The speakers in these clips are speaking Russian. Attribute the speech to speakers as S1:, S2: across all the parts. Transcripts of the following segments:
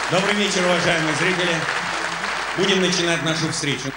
S1: Добрый вечер, уважаемые зрители. Будем начинать нашу встречу.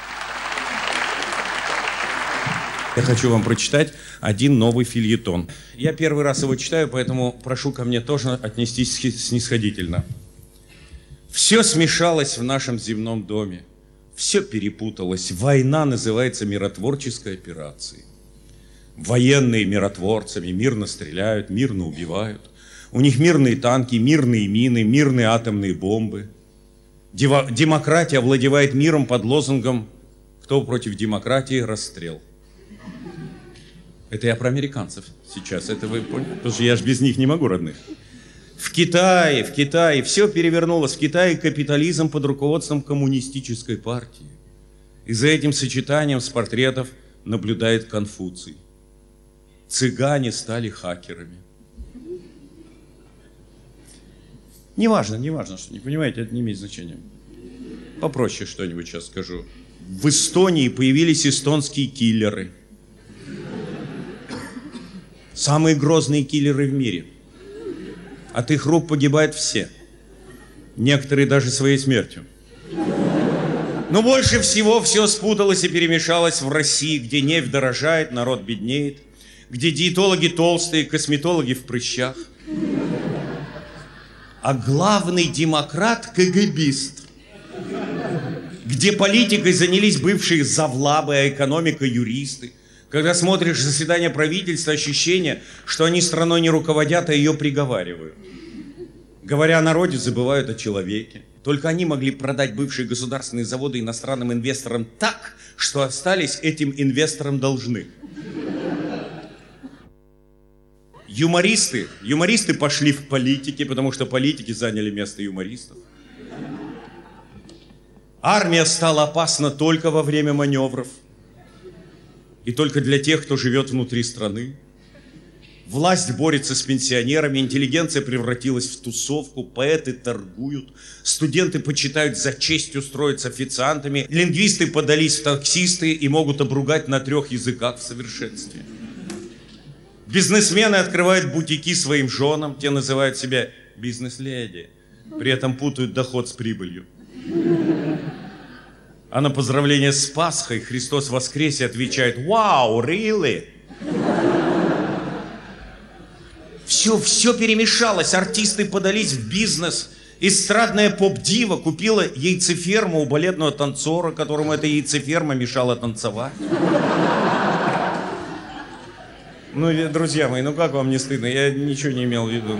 S1: Я хочу вам прочитать один новый фельетон. Я первый раз его читаю, поэтому прошу ко мне тоже отнестись снисходительно. Все смешалось в нашем земном доме. Все перепуталось. Война называется миротворческой операцией. Военные миротворцами мирно стреляют, мирно убивают. У них мирные танки, мирные мины, мирные атомные бомбы. Демократия овладевает миром под лозунгом «Кто против демократии? Расстрел». Это я про американцев сейчас, это вы поняли? Потому что я же без них не могу, родных. В Китае все перевернулось. В Китае капитализм под руководством коммунистической партии. И за этим сочетанием с портретов наблюдает Конфуций. Цыгане стали хакерами. Неважно, что не понимаете, это не имеет значения. Попроще что-нибудь сейчас скажу. В Эстонии появились эстонские киллеры. Самые грозные киллеры в мире. От их рук погибают все. Некоторые даже своей смертью. Но больше всего все спуталось и перемешалось в России, где нефть дорожает, народ беднеет, где диетологи толстые, косметологи в прыщах. А главный демократ – КГБист. Где политикой занялись бывшие завлабы, а экономикой – юристы. Когда смотришь заседание правительства, ощущение, что они страной не руководят, а ее приговаривают. Говоря о народе, забывают о человеке. Только они могли продать бывшие государственные заводы иностранным инвесторам так, что остались этим инвесторам должны. Юмористы пошли в политики, потому что политики заняли место юмористов. Армия стала опасна только во время маневров. И только для тех, кто живет внутри страны. Власть борется с пенсионерами, интеллигенция превратилась в тусовку, поэты торгуют, студенты почитают за честь устроиться официантами, лингвисты подались в таксисты и могут обругать на 3 языках в совершенстве. Бизнесмены открывают бутики своим женам, те называют себя бизнес-леди, при этом путают доход с прибылью. А на поздравление с Пасхой Христос воскресе отвечает: «Вау, really?» Все перемешалось, артисты подались в бизнес. Эстрадная поп-дива купила яйцеферму у балетного танцора, которому эта яйцеферма мешала танцевать. Ну, друзья мои, ну как вам не стыдно? Я ничего не имел в виду.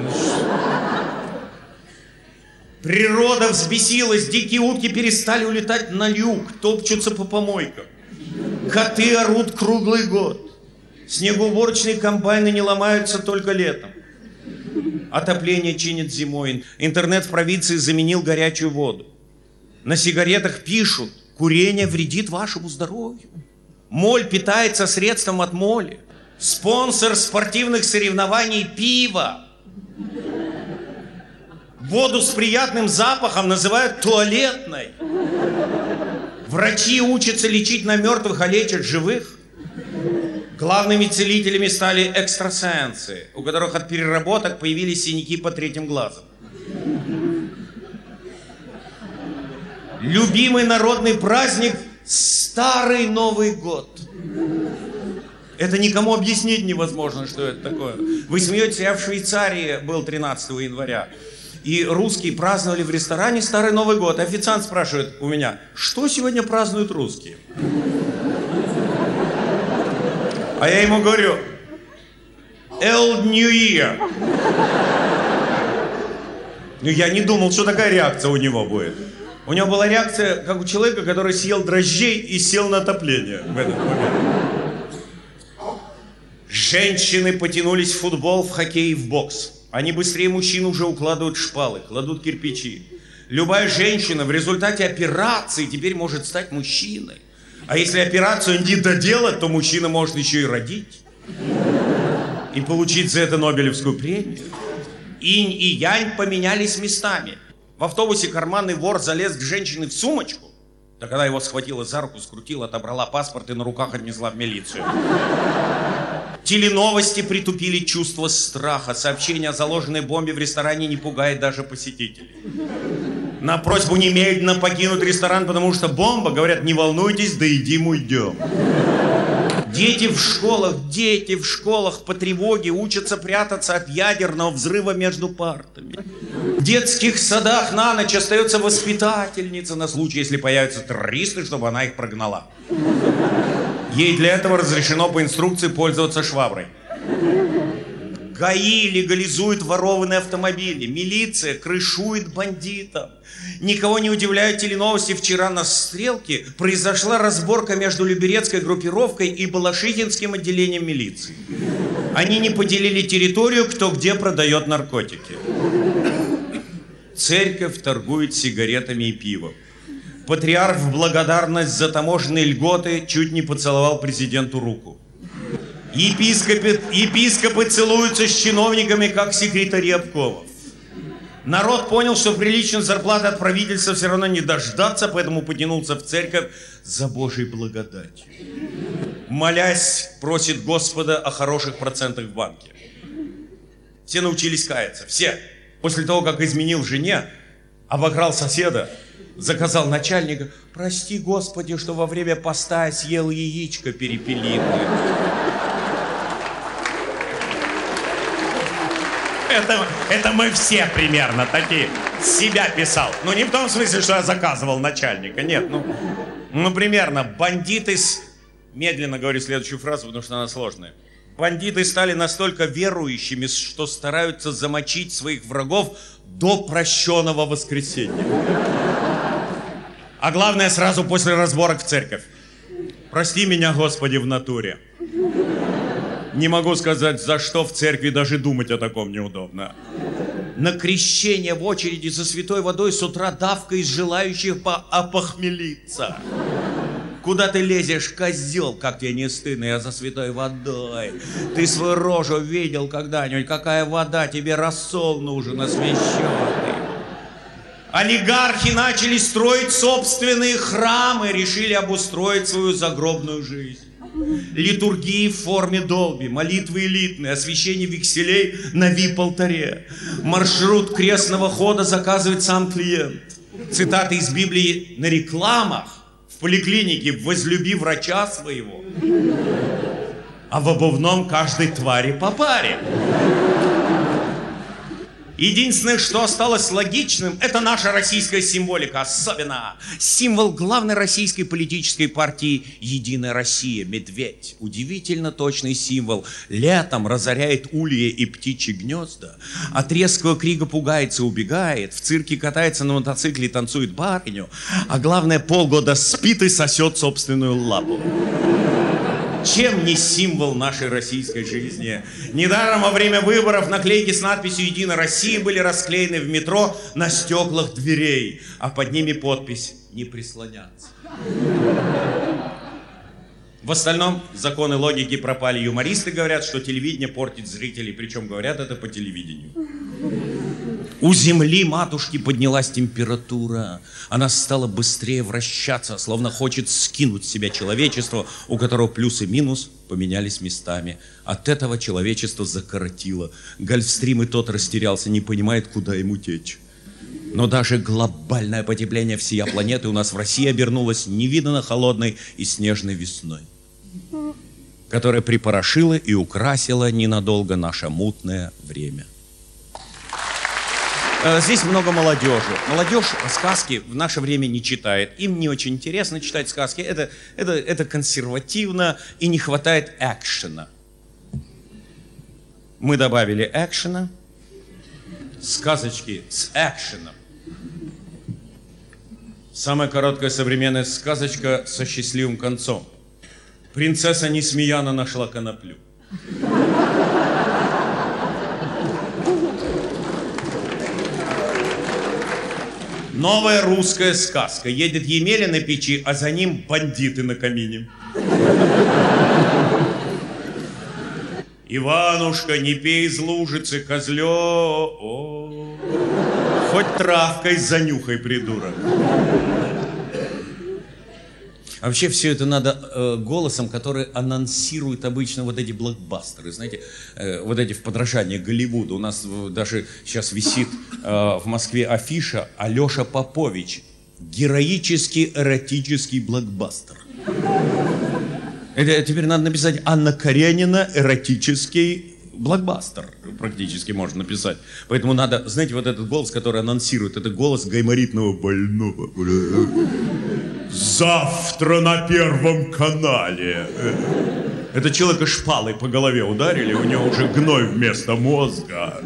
S1: Природа взбесилась, дикие утки перестали улетать на юг, топчутся по помойкам. Коты орут круглый год. Снегоуборочные комбайны не ломаются только летом. Отопление чинят зимой. Интернет в провинции заменил горячую воду. На сигаретах пишут: курение вредит вашему здоровью. Моль питается средством от моли. Спонсор спортивных соревнований – пиво. Воду с приятным запахом называют туалетной. Врачи учатся лечить на мертвых, а лечат живых. Главными целителями стали экстрасенсы, у которых от переработок появились синяки по 3-м глазу. Любимый народный праздник – Старый Новый год. Это никому объяснить невозможно, что это такое. Вы смеетесь, я в Швейцарии был 13 января. И русские праздновали в ресторане Старый Новый год. Официант спрашивает у меня: что сегодня празднуют русские? А я ему говорю: Old New Year. Ну, я не думал, что такая реакция у него будет. У него была реакция, как у человека, который съел дрожжей и сел на отопление в этот момент. Женщины потянулись в футбол, в хоккей и в бокс. Они быстрее мужчин уже укладывают шпалы, кладут кирпичи. Любая женщина в результате операции теперь может стать мужчиной. А если операцию не доделать, то мужчина может еще и родить. И получить за это Нобелевскую премию. Инь и янь поменялись местами. В автобусе карманный вор залез к женщине в сумочку. Да когда его схватила за руку, скрутила, отобрала паспорт и на руках отнесла в милицию. Теленовости притупили чувство страха. Сообщение о заложенной бомбе в ресторане не пугает даже посетителей. На просьбу немедленно покинуть ресторан, потому что бомба, говорят, не волнуйтесь, доедим, уйдем. Дети в школах по тревоге учатся прятаться от ядерного взрыва между партами. В детских садах на ночь остается воспитательница на случай, если появятся террористы, чтобы она их прогнала. Ей для этого разрешено по инструкции пользоваться шваброй. ГАИ легализует ворованные автомобили. Милиция крышует бандитов. Никого не удивляют теленовости. Вчера на Стрелке произошла разборка между Люберецкой группировкой и Балашихинским отделением милиции. Они не поделили территорию, кто где продает наркотики. Церковь торгует сигаретами и пивом. Патриарх в благодарность за таможенные льготы чуть не поцеловал президенту руку. Епископы целуются с чиновниками, как секретари обкомов. Народ понял, что приличной зарплаты от правительства все равно не дождаться, поэтому потянулся в церковь за Божьей благодатью. Молясь, просит Господа о хороших процентах в банке. Все научились каяться, все. После того, как изменил жене, обокрал соседа, заказал начальника: прости, Господи, что во время поста я съел яичко перепелиное. Это мы все примерно такие. Себя писал. Ну, не в том смысле, что я заказывал начальника. Нет, ну примерно. Бандиты Медленно говорю следующую фразу, потому что она сложная. Бандиты стали настолько верующими, что стараются замочить своих врагов до прощенного воскресенья. А главное, сразу после разборок в церковь. Прости меня, Господи, в натуре. Не могу сказать, за что в церкви даже думать о таком неудобно. На крещение в очереди за святой водой с утра давка из желающих опохмелиться. Куда ты лезешь, козел? Как тебе не стыдно? Я за святой водой. Ты свою рожу видел когда-нибудь? Какая вода? Тебе рассол нужен освященный. Олигархи начали строить собственные храмы, решили обустроить свою загробную жизнь. Литургии в форме долби, молитвы элитные, освящение векселей на вип-алтаре. Маршрут крестного хода заказывает сам клиент. Цитаты из Библии на рекламах в поликлинике: «Возлюби врача своего», а в обувном каждой твари по паре. Единственное, что осталось логичным, это наша российская символика. Особенно символ главной российской политической партии «Единая Россия» – медведь. Удивительно точный символ. Летом разоряет ульи и птичьи гнезда. От резкого крика пугается, убегает. В цирке катается на мотоцикле и танцует барыню. А главное, полгода спит и сосет собственную лапу. Чем не символ нашей российской жизни? Недаром во время выборов наклейки с надписью «Единая Россия» были расклеены в метро на стеклах дверей, а под ними подпись «Не прислоняться». В остальном законы логики пропали. Юмористы говорят, что телевидение портит зрителей, причем говорят это по телевидению. У Земли, матушки, поднялась температура. Она стала быстрее вращаться, словно хочет скинуть с себя человечество, у которого плюс и минус поменялись местами. От этого человечество закоротило. Гольфстрим и тот растерялся, не понимает, куда ему течь. Но даже глобальное потепление всея планеты у нас в России обернулось невиданно холодной и снежной весной, которая припорошила и украсила ненадолго наше мутное время. Здесь много молодежи. Молодежь сказки в наше время не читает. Им не очень интересно читать сказки. Это консервативно и не хватает экшена. Мы добавили экшена. Сказочки с экшеном. Самая короткая современная сказочка со счастливым концом. Принцесса Несмеяна нашла коноплю. Новая русская сказка. Едет Емеля на печи, а за ним бандиты на камине. Иванушка, не пей из лужицы, козлё. Хоть травкой занюхай, придурок. А вообще все это надо голосом, который анонсирует обычно вот эти блокбастеры, знаете, вот эти в подражании Голливуду. У нас даже сейчас висит в Москве афиша Алеша Попович. Героический эротический блокбастер. Это теперь надо написать Анна Каренина эротический блокбастер. Практически можно написать. Поэтому надо, знаете, вот этот голос, который анонсирует, это голос гайморитного больного. Завтра на Первом канале. Это человека шпалой по голове ударили, у него уже гной вместо мозга.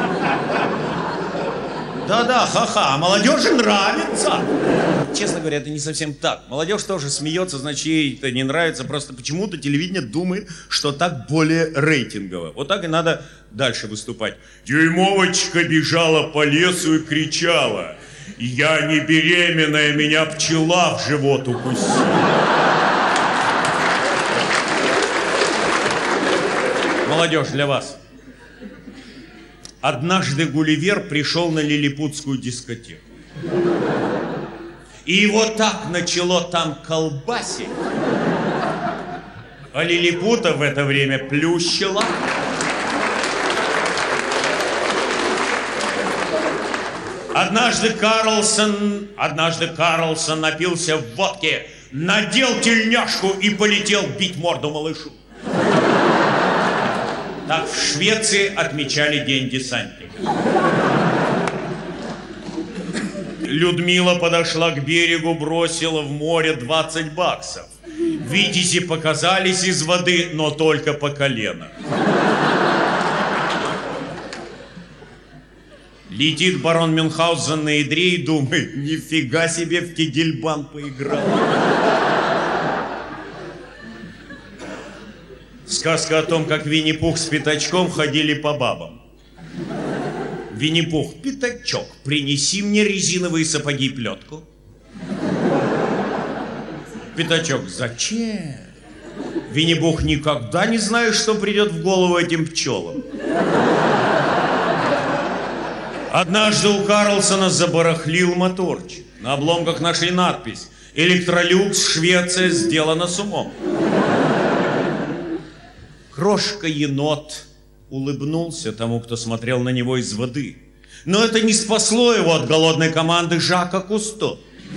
S1: Да-да, ха-ха, молодежи нравится. Честно говоря, это не совсем так. Молодежь тоже смеется, значит, ей это не нравится. Просто почему-то телевидение думает, что так более рейтингово. Вот так и надо дальше выступать. Дюймовочка бежала по лесу и кричала: «Я не беременная, меня пчела в живот укусила». Молодежь, для вас. Однажды Гулливер пришел на лилипутскую дискотеку. И его так начало там колбасить, а лилипута в это время плющила. Однажды Карлсон напился в водке, надел тельняшку и полетел бить морду малышу. Так в Швеции отмечали День десантника. Людмила подошла к берегу, бросила в море 20 баксов. Витязи показались из воды, но только по колено. Летит барон Мюнхгаузен на ядре и думает: нифига себе, в Кегельбан поиграл. Сказка о том, как Винни-Пух с Пятачком ходили по бабам. Винни-Пух: Пятачок, принеси мне резиновые сапоги и плетку. Пятачок: зачем? Винни-Пух: никогда не знаешь, что придет в голову этим пчелам. Однажды у Карлсона забарахлил моторчик. На обломках нашли надпись: «Электролюкс, Швеция, сделано с умом». Крошка-енот улыбнулся тому, кто смотрел на него из воды. Но это не спасло его от голодной команды Жака Кусто.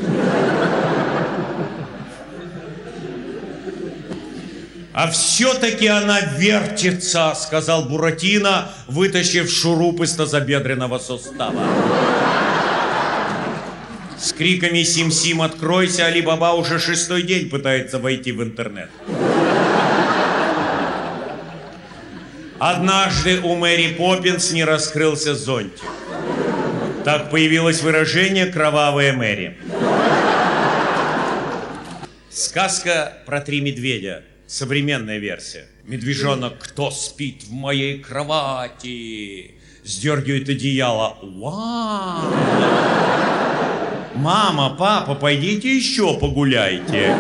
S1: «А все-таки она вертится», — сказал Буратино, вытащив шуруп из тазобедренного сустава. С криками «Сим-Сим, откройся!» Али Баба уже 6-й день пытается войти в интернет. Однажды у Мэри Поппинс не раскрылся зонтик. Так появилось выражение «кровавая Мэри». Сказка про 3 медведя. Современная версия. Медвежонок: кто спит в моей кровати? Сдергивает одеяло. Вау! Мама, папа, пойдите еще погуляйте.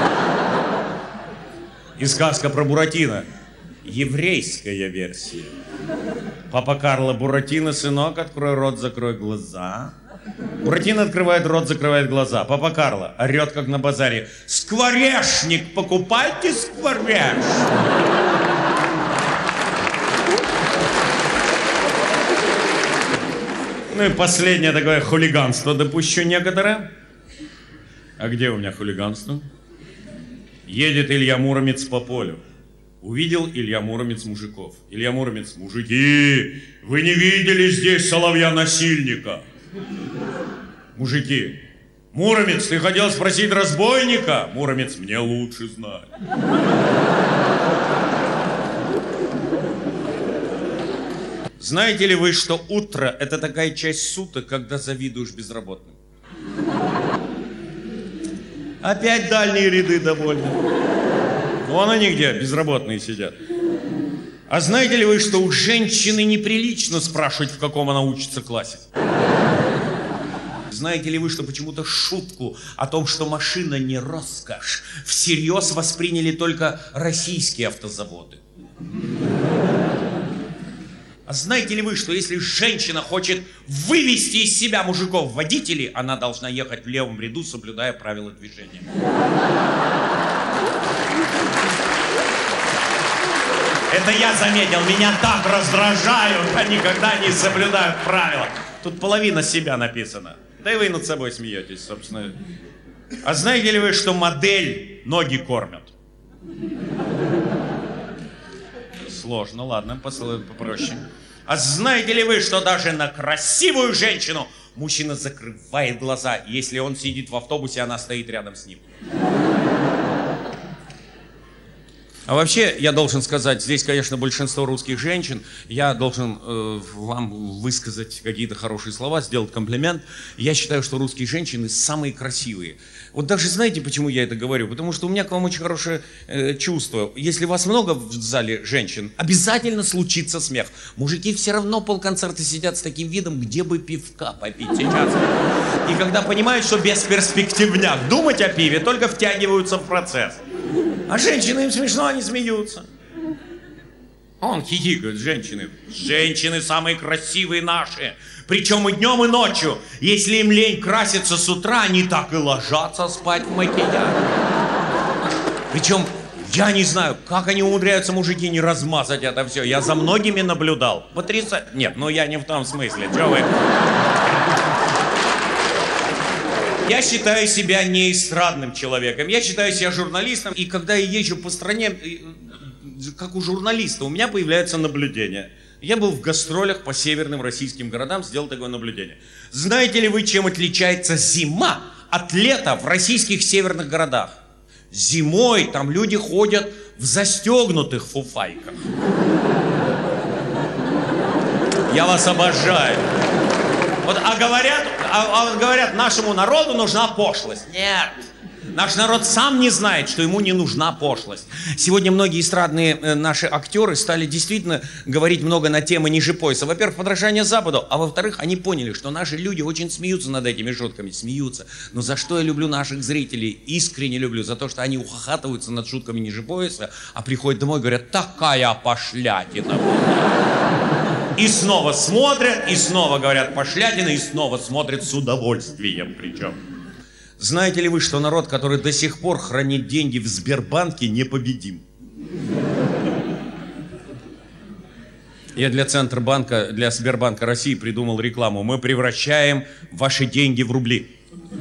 S1: И сказка про Буратино. Еврейская версия. Папа Карло: Буратино, сынок, открой рот, закрой глаза. Буратино открывает рот, закрывает глаза. Папа Карло орет, как на базаре: скворечник, покупайте скворечник. Ну и последнее такое хулиганство допущу некоторое. А где у меня хулиганство? Едет Илья Муромец по полю. Увидел Илья Муромец мужиков. Илья Муромец: мужики, вы не видели здесь соловья-насильника? Мужики: Муромец, ты хотел спросить разбойника? Муромец: мне лучше знать. Знаете ли вы, что утро — это такая часть суток, когда завидуешь безработным? Опять дальние ряды довольны. Вон они где, безработные сидят. А знаете ли вы, что у женщины неприлично спрашивать, в каком она учится классе? Знаете ли вы, что почему-то шутку о том, что машина не роскошь, всерьез восприняли только российские автозаводы? А знаете ли вы, что если женщина хочет вывести из себя мужиков-водителей, она должна ехать в левом ряду, соблюдая правила движения? Это я заметил, меня так раздражают, а никогда не соблюдают правила. Тут половина себя написана. Да и вы над собой смеетесь, собственно. А знаете ли вы, что модель ноги кормят? Сложно, ладно, попроще. А знаете ли вы, что даже на красивую женщину мужчина закрывает глаза, если он сидит в автобусе, она стоит рядом с ним? А вообще, я должен сказать, здесь, конечно, большинство русских женщин, я должен вам высказать какие-то хорошие слова, сделать комплимент. Я считаю, что русские женщины самые красивые. Вот даже знаете, почему я это говорю? Потому что у меня к вам очень хорошее чувство. Если вас много в зале женщин, обязательно случится смех. Мужики все равно полконцерта сидят с таким видом, где бы пивка попить сейчас. И когда понимают, что бесперспективняк, думать о пиве, только втягиваются в процесс. А женщины, им смешно, они смеются. Он хихикает, женщины. Женщины самые красивые наши. Причем и днем, и ночью. Если им лень краситься с утра, они так и ложатся спать в макияже. Причем, я не знаю, как они умудряются, мужики, не размазать это все. Я за многими наблюдал. Потрясающе. Нет, ну я не в том смысле. Чё вы... Я считаю себя не эстрадным человеком, я считаю себя журналистом, и когда я езжу по стране, как у журналиста, у меня появляются наблюдения. Я был в гастролях по северным российским городам, сделал такое наблюдение. Знаете ли вы, чем отличается зима от лета в российских северных городах? Зимой там люди ходят в застегнутых фуфайках. Я вас обожаю. Вот, говорят, нашему народу нужна пошлость. Нет. Наш народ сам не знает, что ему не нужна пошлость. Сегодня многие эстрадные наши актеры стали действительно говорить много на темы ниже пояса. Во-первых, подражание Западу, а во-вторых, они поняли, что наши люди очень смеются над этими шутками. Смеются. Но за что я люблю наших зрителей? Искренне люблю. За то, что они ухахатываются над шутками ниже пояса, а приходят домой и говорят: такая пошлятина. И снова смотрят, и снова говорят пошлятина, и снова смотрят с удовольствием причем. Знаете ли вы, что народ, который до сих пор хранит деньги в Сбербанке, непобедим? Я для Центробанка, для Сбербанка России придумал рекламу. Мы превращаем ваши деньги в рубли.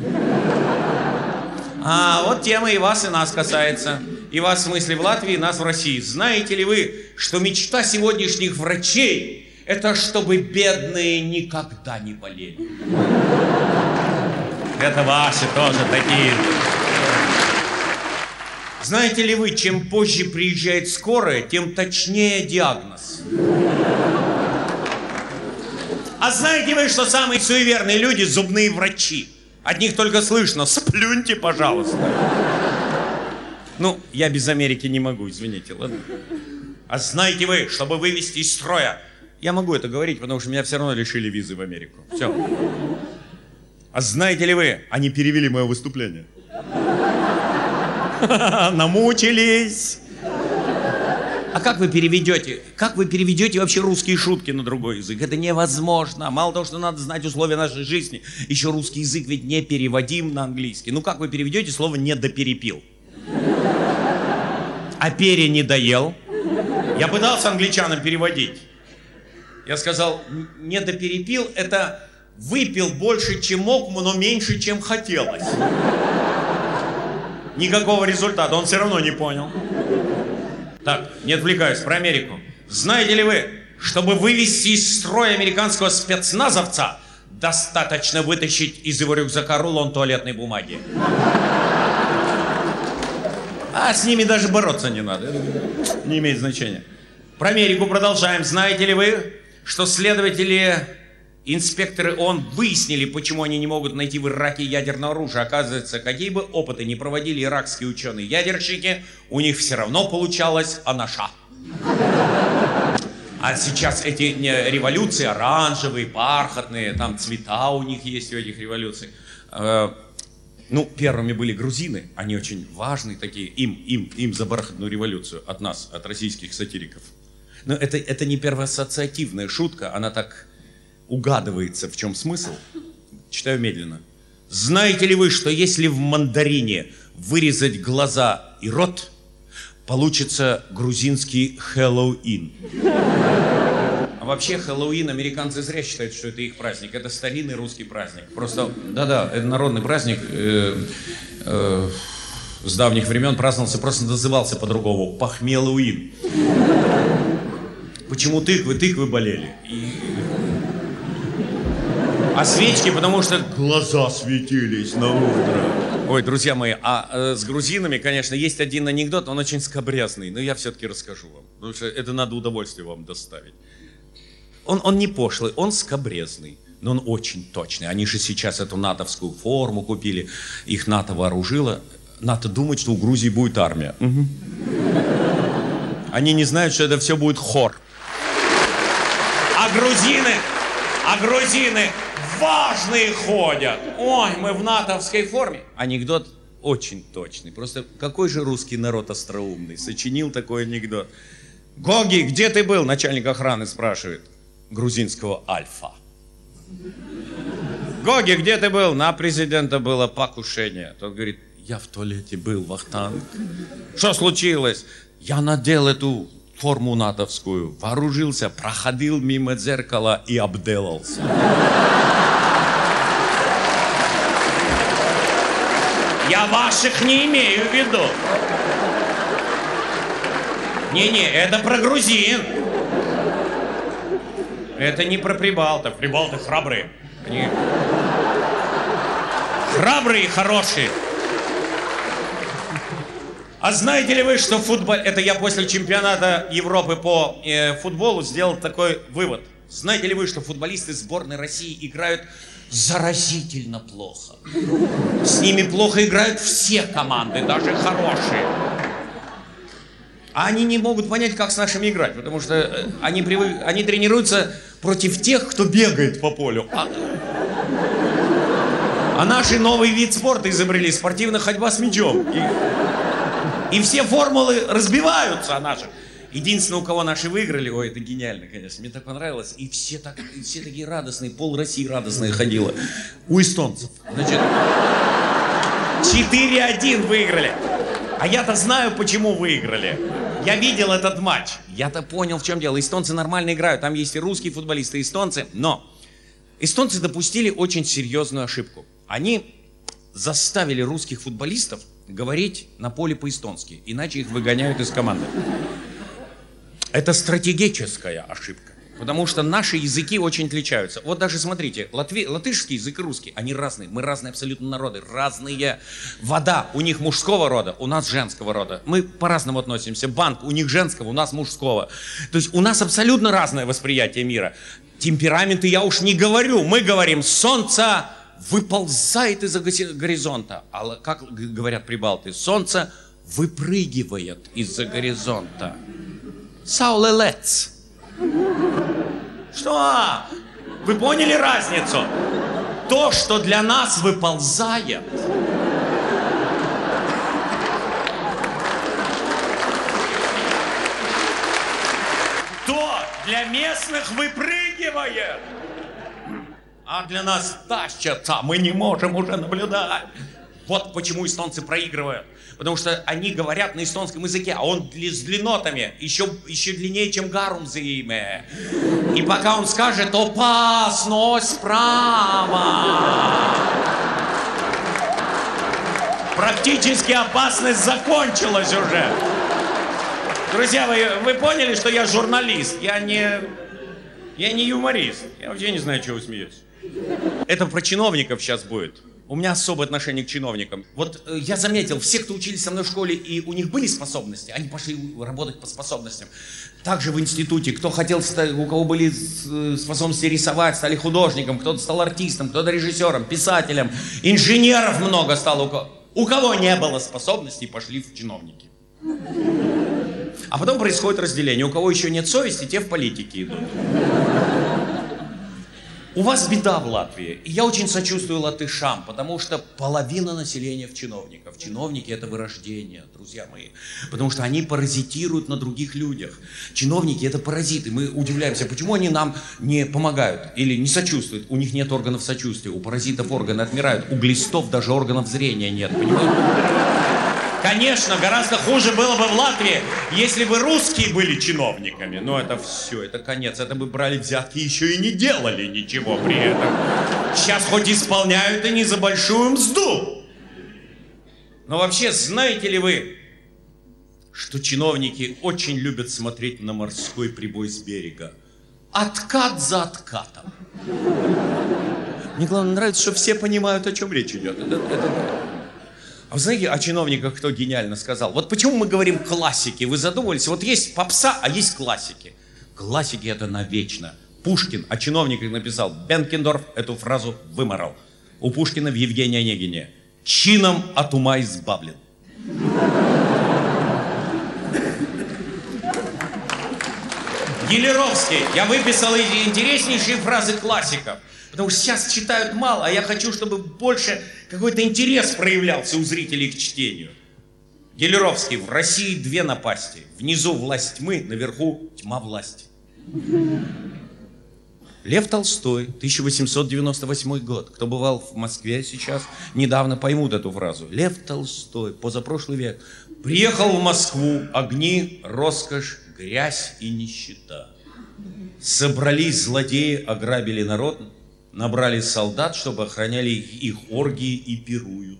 S1: А вот тема и вас, и нас касается. И вас, в смысле, в Латвии, и нас в России. Знаете ли вы, что мечта сегодняшних врачей – это чтобы бедные никогда не болели? Это ваши тоже такие. Знаете ли вы, чем позже приезжает скорая, тем точнее диагноз. А знаете вы, что самые суеверные люди – зубные врачи? От них только слышно: сплюньте, пожалуйста. Ну, я без Америки не могу, извините, ладно? А знаете вы, чтобы вывести из строя... Я могу это говорить, потому что меня все равно лишили визы в Америку. Все. А знаете ли вы, они перевели мое выступление. Намучились. А как вы переведете? Как вы переведете вообще русские шутки на другой язык? Это невозможно. Мало того, что надо знать условия нашей жизни, еще русский язык ведь не переводим на английский. Ну как вы переведете слово «недоперепил»? А пере не доел? Я пытался англичанам переводить. Я сказал: недоперепил – это выпил больше, чем мог, но меньше, чем хотелось. Никакого результата, он все равно не понял. Так, не отвлекаюсь, про Америку. Знаете ли вы, чтобы вывести из строя американского спецназовца, достаточно вытащить из его рюкзака рулон туалетной бумаги? А с ними даже бороться не надо. Не имеет значения. Про Америку продолжаем. Знаете ли вы, что следователи, инспекторы ООН выяснили, почему они не могут найти в Ираке ядерное оружие? Оказывается, какие бы опыты ни проводили иракские ученые-ядерщики, у них все равно получалось анаша. А сейчас эти революции оранжевые, бархатные, там цвета у них есть у этих революций. Ну, первыми были грузины, они очень важные такие, им за бархатную революцию от нас, от российских сатириков. Но это не первоассоциативная шутка, она так угадывается, в чем смысл. Читаю медленно. Знаете ли вы, что если в мандарине вырезать глаза и рот, получится грузинский Хэллоуин? А вообще Хэллоуин американцы зря считают, что это их праздник. Это старинный русский праздник. Просто, да-да, это народный праздник. С давних времен праздновался, просто назывался по-другому. Похмелуин. Почему тыквы болели? А свечки, потому что глаза светились на утро. Ой, друзья мои, с грузинами, конечно, есть один анекдот, он очень скабрязный, но я все-таки расскажу вам, потому что это надо удовольствие вам доставить. Он не пошлый, он скабрезный, но он очень точный. Они же сейчас эту натовскую форму купили, их НАТО вооружило. НАТО думает, что у Грузии будет армия. Угу. Они не знают, что это все будет хор. А грузины важные ходят. Ой, мы в натовской форме. Анекдот очень точный. Просто какой же русский народ остроумный сочинил такой анекдот. Гоги, где ты был? Начальник охраны спрашивает грузинского Альфа. Гоги, где ты был? На президента было покушение. Тот говорит, я в туалете был, вахтанг. Что случилось? Я надел эту форму натовскую, вооружился, проходил мимо зеркала и обделался. Я ваших не имею в виду. Не-не, это про грузин. Это не про прибалтов. Прибалты храбрые. Они храбрые и хорошие. А знаете ли вы, что футбол... Это я после чемпионата Европы по футболу сделал такой вывод. Знаете ли вы, что футболисты сборной России играют заразительно плохо? С ними плохо играют все команды, даже хорошие. А они не могут понять, как с нашими играть, потому что они тренируются против тех, кто бегает по полю. А наши новый вид спорта изобрели — спортивная ходьба с мячом. И все формулы разбиваются о наших. Единственное, у кого наши выиграли, ой, это гениально, конечно, мне так понравилось. И все такие радостные, пол России радостная ходила. У эстонцев. Значит, 4-1 выиграли. А я-то знаю, почему выиграли. Я видел этот матч. Я-то понял, в чем дело. Эстонцы нормально играют. Там есть и русские футболисты, и эстонцы. Но эстонцы допустили очень серьезную ошибку. Они заставили русских футболистов говорить на поле по-эстонски, иначе их выгоняют из команды. Это стратегическая ошибка, потому что наши языки очень отличаются. Вот даже смотрите, латышский язык и русский, они разные, мы разные абсолютно народы, разные. Вода у них мужского рода, у нас женского рода. Мы по-разному относимся. Банк у них женского, у нас мужского. То есть у нас абсолютно разное восприятие мира. Темпераменты я уж не говорю, мы говорим солнце выползает из-за горизонта. А как говорят прибалты? Солнце выпрыгивает из-за горизонта. Саулелец. Что? Вы поняли разницу? То, что для нас выползает, то для местных выпрыгивает. А для нас тащатся, мы не можем уже наблюдать. Вот почему эстонцы проигрывают. Потому что они говорят на эстонском языке, а он с длиннотами, еще длиннее, чем гарумзиме. И пока он скажет «опасность справа», практически опасность закончилась уже. Друзья, вы поняли, что я журналист? Я не юморист. Я вообще не знаю, чего вы смеетесь. Это про чиновников сейчас будет. У меня особое отношение к чиновникам. Вот я заметил, все, кто учились со мной в школе, и у них были способности, они пошли работать по способностям. Также в институте, кто хотел стать, у кого были способности рисовать, стали художником, кто-то стал артистом, кто-то режиссером, писателем, инженеров много стало. У кого не было способностей, пошли в чиновники. А потом происходит разделение. У кого еще нет совести, те в политике идут. У вас беда в Латвии. И я очень сочувствую латышам, потому что половина населения в чиновников. Чиновники – это вырождение, друзья мои. Потому что они паразитируют на других людях. Чиновники – это паразиты. Мы удивляемся, почему они нам не помогают или не сочувствуют. У них нет органов сочувствия. У паразитов органы отмирают. У глистов даже органов зрения нет. Понимаете? Конечно, гораздо хуже было бы в Латвии, если бы русские были чиновниками. Но это все, это конец. Это бы брали взятки и еще и не делали ничего при этом. Сейчас хоть исполняют и не за большую мзду. Но вообще, знаете ли вы, что чиновники очень любят смотреть на морской прибой с берега? Откат за откатом. Мне главное нравится, что все понимают, о чем речь идет. А вы знаете, о чиновниках кто гениально сказал? Вот почему мы говорим классики? Вы задумывались? Вот есть попса, а есть классики. Классики это навечно. Пушкин о чиновниках написал. Бенкендорф эту фразу выморал. У Пушкина в Евгении Онегине. Чином от ума избавлен. Гелеровский. Я выписал интереснейшие фразы классиков. Потому что сейчас читают мало, а я хочу, чтобы больше какой-то интерес проявлялся у зрителей к чтению. Гелеровский. В России две напасти. Внизу власть тьмы, наверху тьма власти. Лев Толстой, 1898 год. Кто бывал в Москве сейчас, недавно поймут эту фразу. Лев Толстой, позапрошлый век, приехал в Москву, огни, роскошь, грязь и нищета. Собрались злодеи, ограбили народ, набрали солдат, чтобы охраняли их оргии и пируют.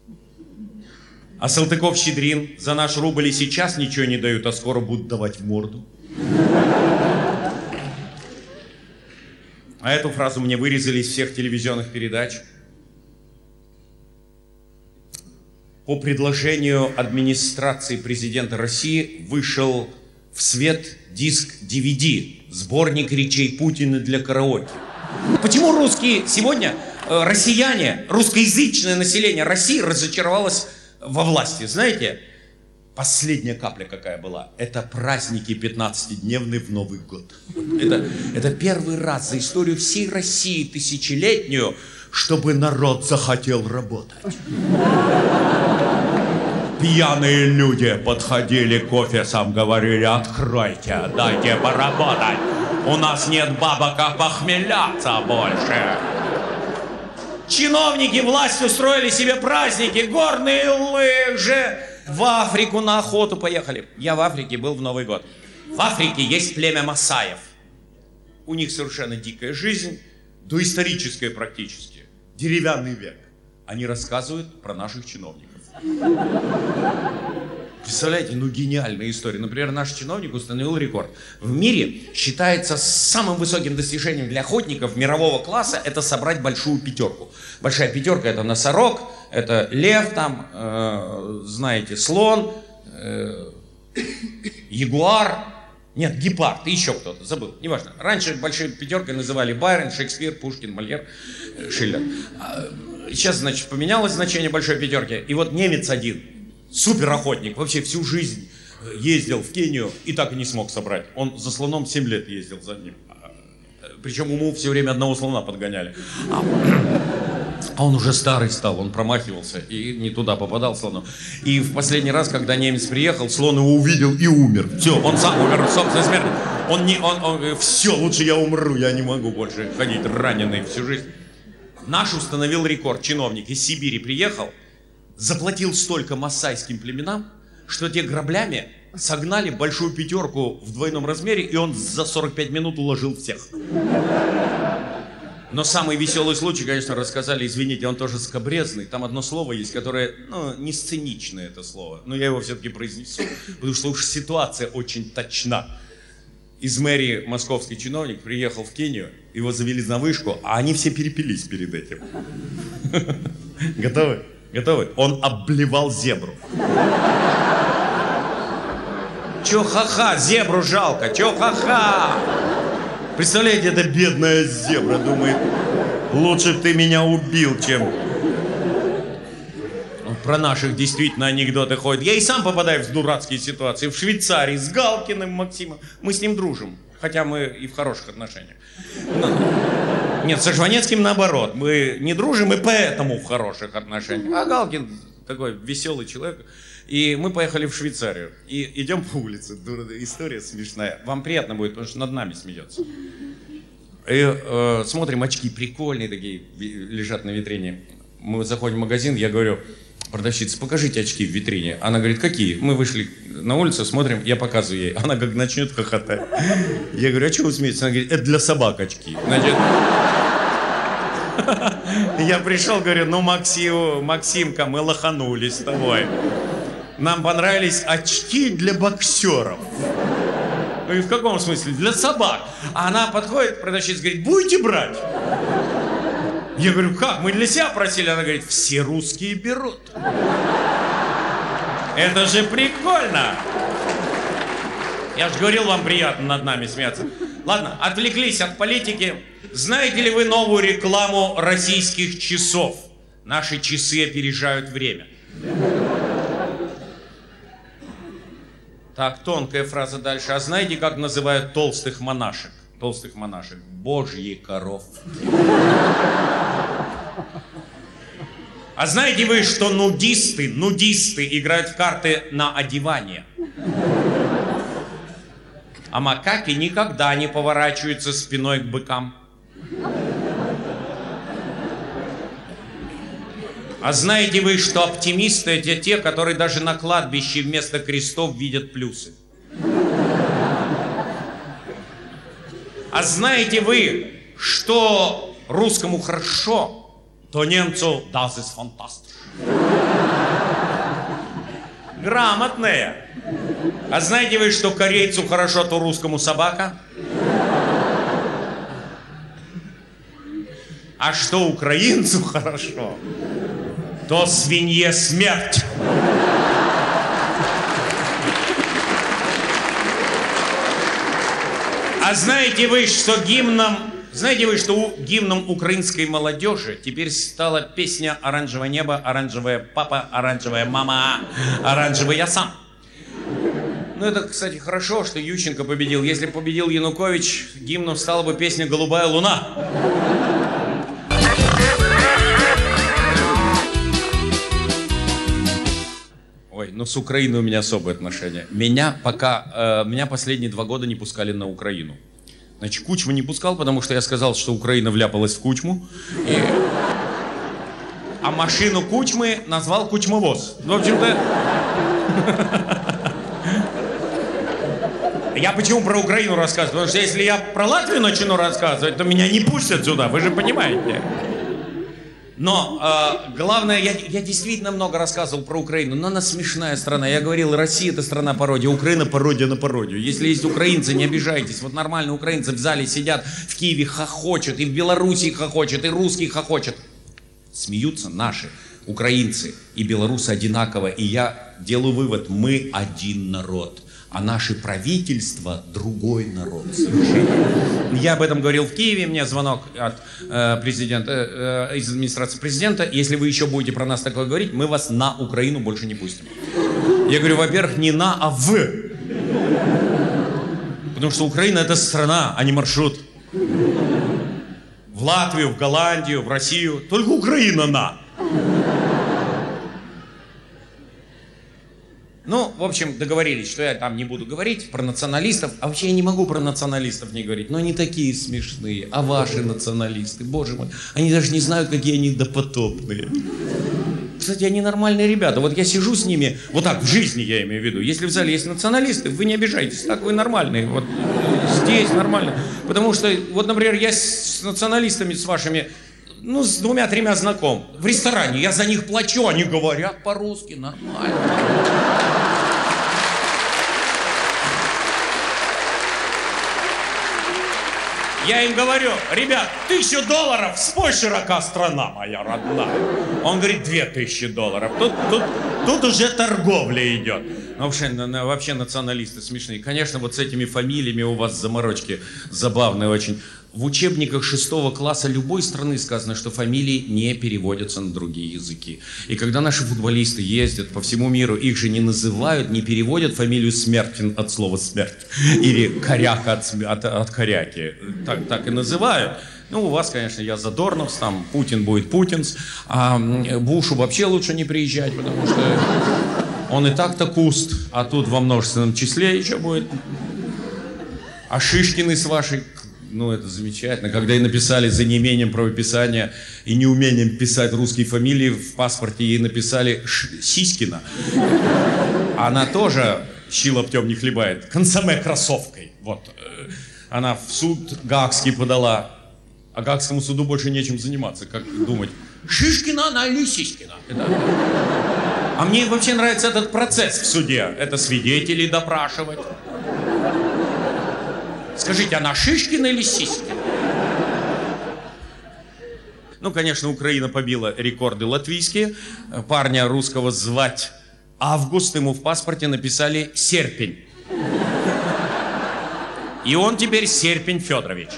S1: А Салтыков-Щедрин за наш рубль и сейчас ничего не дают, а скоро будут давать в морду. А эту фразу мне вырезали из всех телевизионных передач. По предложению администрации президента России вышел в свет диск DVD, сборник речей Путина для караоке. Почему русские сегодня, россияне, русскоязычное население России разочаровалось во власти? Знаете, последняя капля какая была? Это праздники 15-дневные в Новый год. Это первый раз за историю всей России тысячелетнюю, чтобы народ захотел работать. Пьяные люди подходили к офисам, говорили: откройте, дайте поработать. У нас нет бабок, а похмеляться больше. Чиновники власть устроили себе праздники, горные лыжи. В Африку на охоту поехали. Я в Африке был в Новый год. В Африке есть племя масаев. У них совершенно дикая жизнь, доисторическая практически. Деревянный век. Они рассказывают про наших чиновников. Представляете, ну гениальная история. Например, наш чиновник установил рекорд. В мире считается самым высоким достижением для охотников мирового класса это собрать большую пятерку. Большая пятерка это носорог, это лев там, знаете, слон, ягуар, нет, гепард и еще кто-то, забыл, неважно. Раньше большой пятеркой называли Байрон, Шекспир, Пушкин, Мольер, Шиллер. Сейчас, значит, поменялось значение большой пятерки. И вот немец один, суперохотник, вообще всю жизнь ездил в Кению и так и не смог собрать. Он за слоном 7 лет ездил за ним. Причем ему все время одного слона подгоняли. А он уже старый стал, он промахивался и не туда попадал слоном. И в последний раз, когда немец приехал, слон его увидел и умер. Все, он сам умер собственной смертью. Все, лучше я умру, я не могу больше ходить раненый всю жизнь. Наш установил рекорд. Чиновник из Сибири приехал, заплатил столько массайским племенам, что те граблями согнали большую пятерку в двойном размере, и он за 45 минут уложил всех. Но самый веселый случай, конечно, рассказали, извините, он тоже скабрезный. Там одно слово есть, которое, не сценичное это слово, но я его все-таки произнесу, потому что уж ситуация очень точна. Из мэрии московский чиновник приехал в Кению, его завели на вышку, а они все перепились перед этим. Готовы? Готовы? Он обблевал зебру. Чё ха-ха, зебру жалко, чё ха-ха? Представляете, эта бедная зебра думает, лучше бы ты меня убил, чем... Про наших действительно анекдоты ходят. Я и сам попадаю в дурацкие ситуации. В Швейцарии с Галкиным Максимом. Мы с ним дружим, хотя мы и в хороших отношениях. Нет, со Жванецким наоборот. Мы не дружим и поэтому в хороших отношениях. А Галкин такой веселый человек. И мы поехали в Швейцарию. И идем по улице. История смешная. Вам приятно будет, потому что над нами смеется. И смотрим, очки прикольные такие лежат на витрине. Мы заходим в магазин, я говорю: продавщица, покажите очки в витрине. Она говорит: какие? Мы вышли на улицу, смотрим, я показываю ей. Она как начнет хохотать. Я говорю: а чего вы смеетесь? Она говорит: это для собак очки. Значит, я пришел, говорю: ну, Максимка, мы лоханулись с тобой. Нам понравились очки для боксеров. И в каком смысле? Для собак. А она подходит, продавщица говорит: будете брать? Я говорю: как? Мы для себя просили. Она говорит: все русские берут. Это же прикольно. Я же говорил, вам приятно над нами смеяться. Ладно, отвлеклись от политики. Знаете ли вы новую рекламу российских часов? Наши часы опережают время. Так, тонкая фраза дальше. А знаете, как называют толстых монашек? Толстых монашек. Божьи коровки. А знаете вы, что нудисты играют в карты на одевание? А макаки никогда не поворачиваются спиной к быкам. А знаете вы, что оптимисты — это те, которые даже на кладбище вместо крестов видят плюсы? А знаете вы, что русскому хорошо, то немцу das ist fantastisch. Грамотные. А знаете вы, что корейцу хорошо, то русскому собака? А что украинцу хорошо, то свинье смерть. А знаете вы, что гимном украинской молодежи теперь стала песня «Оранжевое небо, оранжевая папа, оранжевая мама, оранжевый я сам». Ну, это, кстати, хорошо, что Ющенко победил. Если бы победил Янукович, гимном стала бы песня «Голубая луна». Ой, ну с Украиной у меня особые отношения. Меня последние 2 года не пускали на Украину. Значит, Кучму не пускал, потому что я сказал, что Украина вляпалась в Кучму. А машину Кучмы назвал Кучмовоз. В общем-то... Я почему про Украину рассказываю? Потому что если я про Латвию начну рассказывать, то меня не пустят сюда, вы же понимаете. Но главное, я действительно много рассказывал про Украину, но она смешная страна. Я говорил, Россия — это страна-пародия, Украина — пародия на пародию. Если есть украинцы, не обижайтесь. Вот нормально украинцы в зале сидят, в Киеве хохочут, и в Беларуси хохочут, и русские хохочут. Смеются наши украинцы и белорусы одинаково. И я делаю вывод: мы один народ. А наше правительство — другой народ совершенно. Я об этом говорил в Киеве, мне звонок от президента, из администрации президента: если вы еще будете про нас такое говорить, мы вас на Украину больше не пустим. Я говорю, во-первых, не на, а в. Потому что Украина — это страна, а не маршрут. В Латвию, в Голландию, в Россию. Только Украина на. Ну, в общем, договорились, что я там не буду говорить про националистов. А вообще я не могу про националистов не говорить. Но они такие смешные. А ваши националисты, боже мой, они даже не знают, какие они допотопные. Кстати, они нормальные ребята. Вот я сижу с ними, вот так, в жизни я имею в виду. Если в зале есть националисты, вы не обижайтесь. Так вы нормальные. Вот здесь нормально. Потому что, вот, например, я с националистами, с вашими... Ну, с 2-3 знаком. В ресторане я за них плачу, они говорят по-русски нормально. Я им говорю: ребят, $1000, спой «Широка страна моя родная». Он говорит: $2000. Тут уже торговля идет. Ну, вообще националисты смешные. Конечно, вот с этими фамилиями у вас заморочки забавные очень. В учебниках 6 класса любой страны сказано, что фамилии не переводятся на другие языки. И когда наши футболисты ездят по всему миру, их же не называют, не переводят фамилию Смеркин от слова «смерть». Или Коряка от коряки. Так и называют. Ну, у вас, конечно, я Задорнов, там Путин будет Путинс, а Бушу вообще лучше не приезжать, потому что он и так-то куст, а тут во множественном числе еще будет. А Шишкины с вашей... Ну, это замечательно. Когда ей написали за неимением правописания и неумением писать русские фамилии, в паспорте ей написали Сиськина. Она тоже щи лоптем не хлебает. Консоме кроссовкой. Вот. Она в суд гаагский подала. А гаагскому суду больше нечем заниматься. Как думать, Шишкина она или Сиськина? А мне вообще нравится этот процесс в суде. Это свидетелей допрашивать. Скажите, она Шишкина или Сиськина? Ну, конечно, Украина побила рекорды латвийские. Парня русского звать Август, ему в паспорте написали Серпень. И он теперь Серпень Федорович.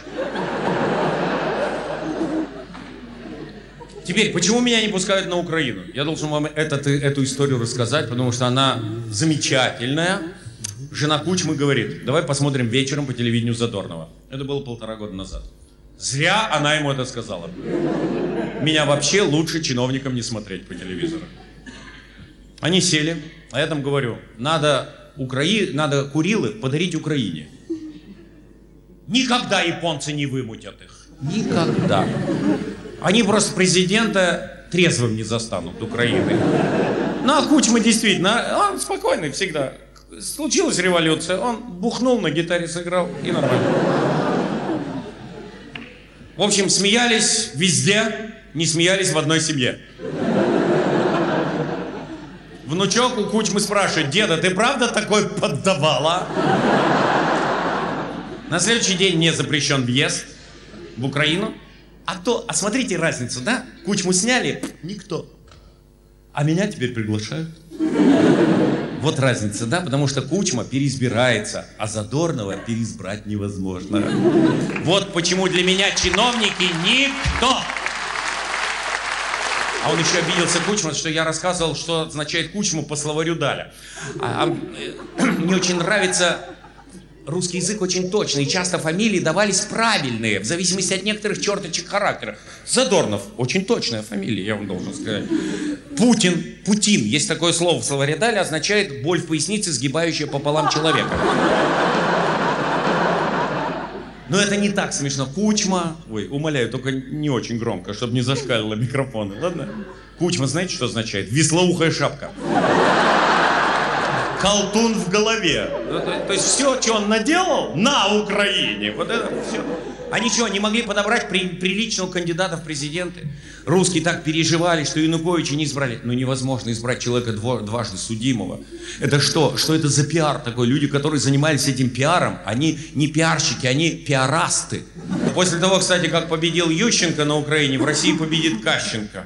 S1: Теперь, почему меня не пускают на Украину? Я должен вам эту историю рассказать, потому что она замечательная. Жена Кучмы говорит, давай посмотрим вечером по телевидению Задорнова. Это было 1,5 года назад. Зря она ему это сказала. Меня вообще лучше чиновникам не смотреть по телевизору. Они сели, а я там говорю, надо Курилы подарить Украине. Никогда японцы не вымутят их. Никогда. Они просто президента трезвым не застанут Украины. Ну, а Кучма действительно, он спокойный всегда. Случилась революция, он бухнул, на гитаре сыграл, и нормально. В общем, смеялись везде, не смеялись в одной семье. Внучок у Кучмы спрашивает, деда, ты правда такой поддавала? На следующий день мне запрещен въезд в Украину. А смотрите разницу, да? Кучму сняли, никто. А меня теперь приглашают. Вот разница, да? Потому что Кучма переизбирается, а Задорнова переизбрать невозможно. Вот почему для меня чиновники никто. А он еще обиделся Кучма, что я рассказывал, что означает Кучму по словарю Даля. Мне очень нравится... Русский язык очень точный, и часто фамилии давались правильные, в зависимости от некоторых черточек характера. Задорнов, очень точная фамилия, я вам должен сказать. Путин, есть такое слово в словаре Даля, означает боль в пояснице, сгибающая пополам человека. Но это не так смешно. Кучма, ой, умоляю, только не очень громко, чтобы не зашкалило микрофоны, ладно? Кучма, знаете, что означает? Вислоухая шапка. Колтун в голове. То есть все, что он наделал на Украине, вот это все. Они что, не могли подобрать приличного кандидата в президенты? Русские так переживали, что Януковича не избрали. Ну невозможно избрать человека дважды судимого. Это что? Что это за пиар такой? Люди, которые занимались этим пиаром, они не пиарщики, они пиарасты. После того, кстати, как победил Ющенко на Украине, в России победит Кащенко.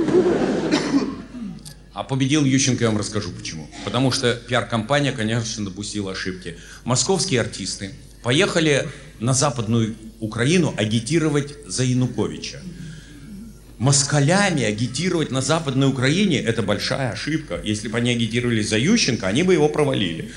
S1: А победил Ющенко, я вам расскажу почему. Потому что пиар-компания, конечно, допустила ошибки. Московские артисты поехали на Западную Украину агитировать за Януковича. Москалями агитировать на Западной Украине – это большая ошибка. Если бы они агитировали за Ющенко, они бы его провалили.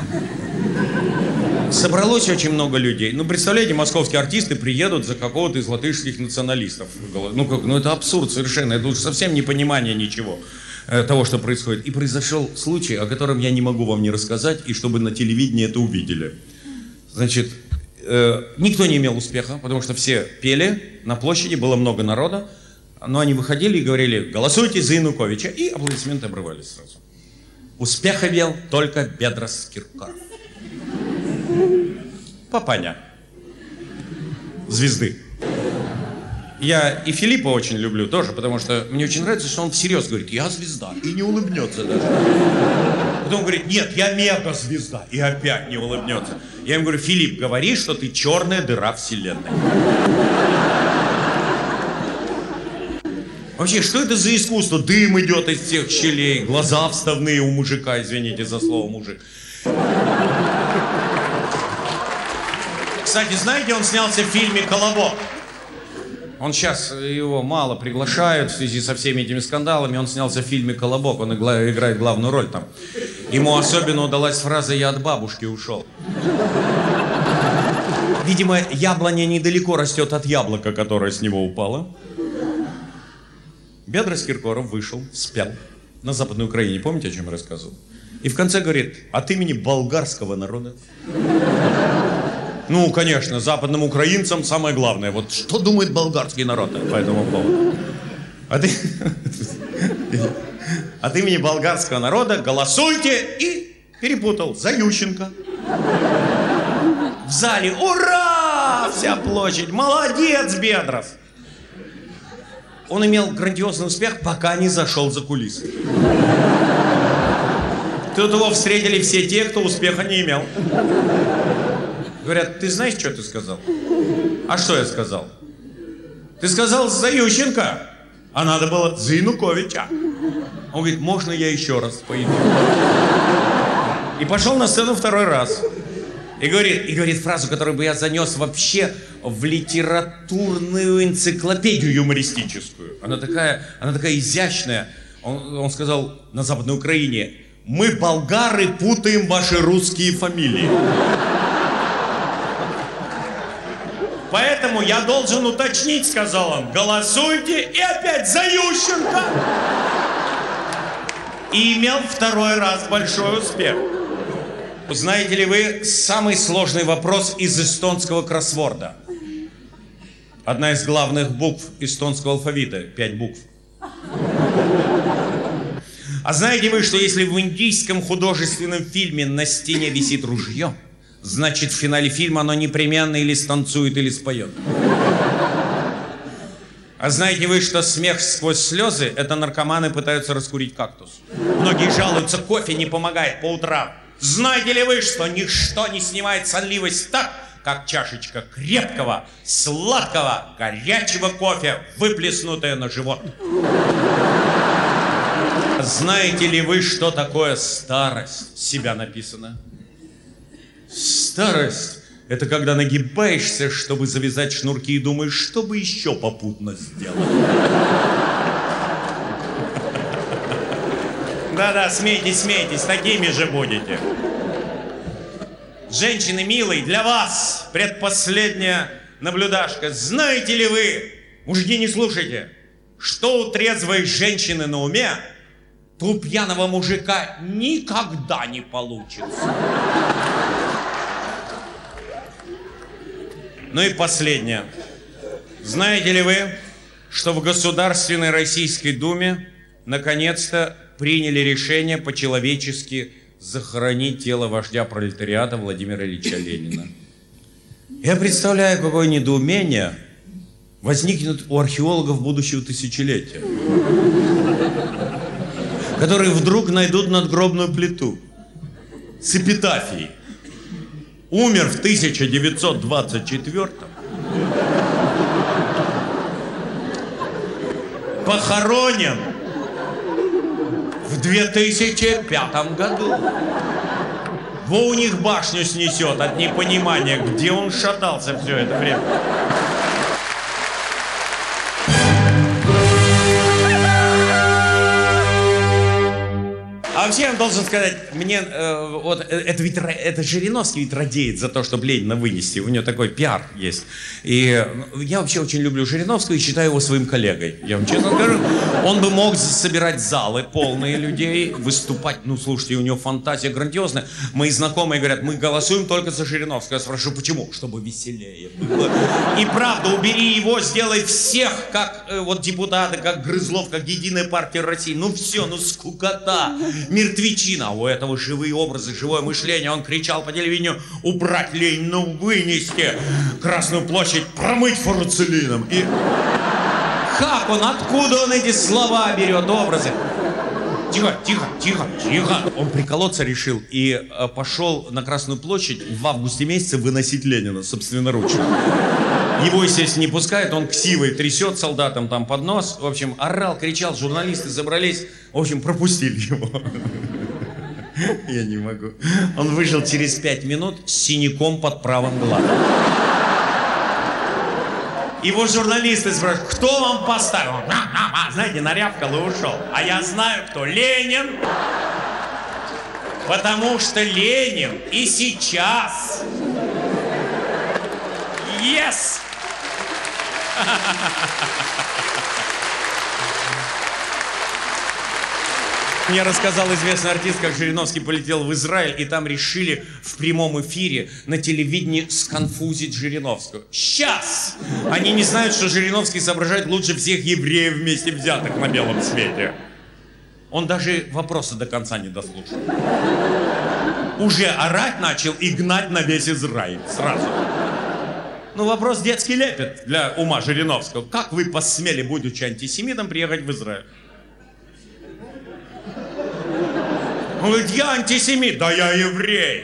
S1: Собралось очень много людей. Ну, представляете, московские артисты приедут за какого-то из латышских националистов. Ну, это абсурд совершенно. Это уж совсем непонимание ничего того, что происходит. И произошел случай, о котором я не могу вам не рассказать, и чтобы на телевидении это увидели. Значит, никто не имел успеха, потому что все пели, на площади было много народа, но они выходили и говорили, голосуйте за Януковича, и аплодисменты обрывались сразу. Успех имел только Бедрос Киркоров. Папаня. Звезды. Я и Филиппа очень люблю тоже, потому что мне очень нравится, что он всерьез говорит, я звезда, и не улыбнется даже. Потом говорит, нет, я мега-звезда, и опять не улыбнется. Я ему говорю, Филипп, говори, что ты черная дыра вселенной. Вообще, что это за искусство? Дым идет из всех щелей, глаза вставные у мужика, извините за слово мужик. Кстати, знаете, он снялся в фильме «Колобок». Он сейчас, его мало приглашают в связи со всеми этими скандалами. Он снялся в фильме «Колобок», он играет главную роль там. Ему особенно удалась фраза «я от бабушки ушел». Видимо, яблоня недалеко растет от яблока, которое с него упало. Бедрос Киркоров вышел, спел на Западной Украине. Помните, о чем я рассказывал? И в конце говорит: от имени болгарского народа. Ну, конечно, западным украинцам самое главное. Вот что думает болгарский народ по этому поводу? От имени болгарского народа голосуйте. И перепутал. За Ющенко. В зале ура! Вся площадь. Молодец, Бедрос. Он имел грандиозный успех, пока не зашел за кулисы. Тут его встретили все те, кто успеха не имел. Говорят: ты знаешь, что ты сказал? А что я сказал? Ты сказал за Ющенко, а надо было за Януковича. Он говорит: можно я еще раз пойду? И пошел на сцену второй раз. И говорит фразу, которую бы я занес вообще в литературную энциклопедию юмористическую. Она такая изящная. Он сказал на Западной Украине: мы, болгары, путаем ваши русские фамилии. Поэтому я должен уточнить, сказал он, голосуйте, и опять за Ющенко. И имел второй раз большой успех. Знаете ли вы самый сложный вопрос из эстонского кроссворда? Одна из главных букв эстонского алфавита, 5 букв. А знаете вы, что если в индийском художественном фильме на стене висит ружье, значит, в финале фильма оно непременно или станцует, или споет? А знаете вы, что смех сквозь слезы — это наркоманы пытаются раскурить кактус? Многие жалуются, кофе не помогает по утрам. Знаете ли вы, что ничто не снимает сонливость так, как чашечка крепкого, сладкого, горячего кофе, выплеснутая на живот? Знаете ли вы, что такое старость? С себя написано. Старость — это когда нагибаешься, чтобы завязать шнурки, и думаешь, что бы еще попутно сделать. Да-да, смейтесь, такими же будете. Женщины милые, для вас предпоследняя наблюдашка. Знаете ли вы, мужики, не слушайте, что у трезвой женщины на уме, то у пьяного мужика никогда не получится. Ну и последнее. Знаете ли вы, что в Государственной Российской Думе наконец-то приняли решение по-человечески захоронить тело вождя пролетариата Владимира Ильича Ленина? Я представляю, какое недоумение возникнет у археологов будущего тысячелетия, которые вдруг найдут надгробную плиту с эпитафией. Умер в 1924-м. Похоронен в 2005 году. Во у них башню снесет от непонимания, где он шатался все это время. А вообще я должен сказать, мне вот это Жириновский ведь радеет за то, чтобы Ленина вынести. У него такой пиар есть. И я вообще очень люблю Жириновского и считаю его своим коллегой. Я вам честно скажу, он бы мог собирать залы полные людей, выступать. Ну, слушайте, у него фантазия грандиозная. Мои знакомые говорят, мы голосуем только за Жириновского. Я спрашиваю, почему? Чтобы веселее было. И правда, убери его, сделай всех, как вот депутаты, как Грызлов, как Единая партия России. Ну все, ну скукота. Мертвечина, а у этого живые образы, живое мышление. Он кричал по телевидению: убрать Ленина, вынести, Красную площадь промыть фуруцилином. И как он, откуда он эти слова берет, образы? Тихо. Он приколоться решил и пошел на Красную площадь в августе месяце выносить Ленина собственноручно. Его, естественно, не пускают, он ксивой трясет солдатам там под нос. В общем, орал, кричал, журналисты забрались. В общем, пропустили его. Я не могу. Он вышел через 5 минут с синяком под правым глазом. Его журналисты спрашивают, кто вам поставил? Он, знаете, нарявкал и ушел. А я знаю, кто. Ленин. Потому что Ленин и сейчас Yes! Мне рассказал известный артист, как Жириновский полетел в Израиль, и там решили в прямом эфире на телевидении сконфузить Жириновского. Сейчас! Они не знают, что Жириновский соображает лучше всех евреев вместе взятых на белом свете. Он даже вопросы до конца не дослушал. Уже орать начал и гнать на весь Израиль сразу. Ну, вопрос детский лепет для ума Жириновского. Как вы посмели, будучи антисемитом, приехать в Израиль? Он говорит, я антисемит. Да я еврей.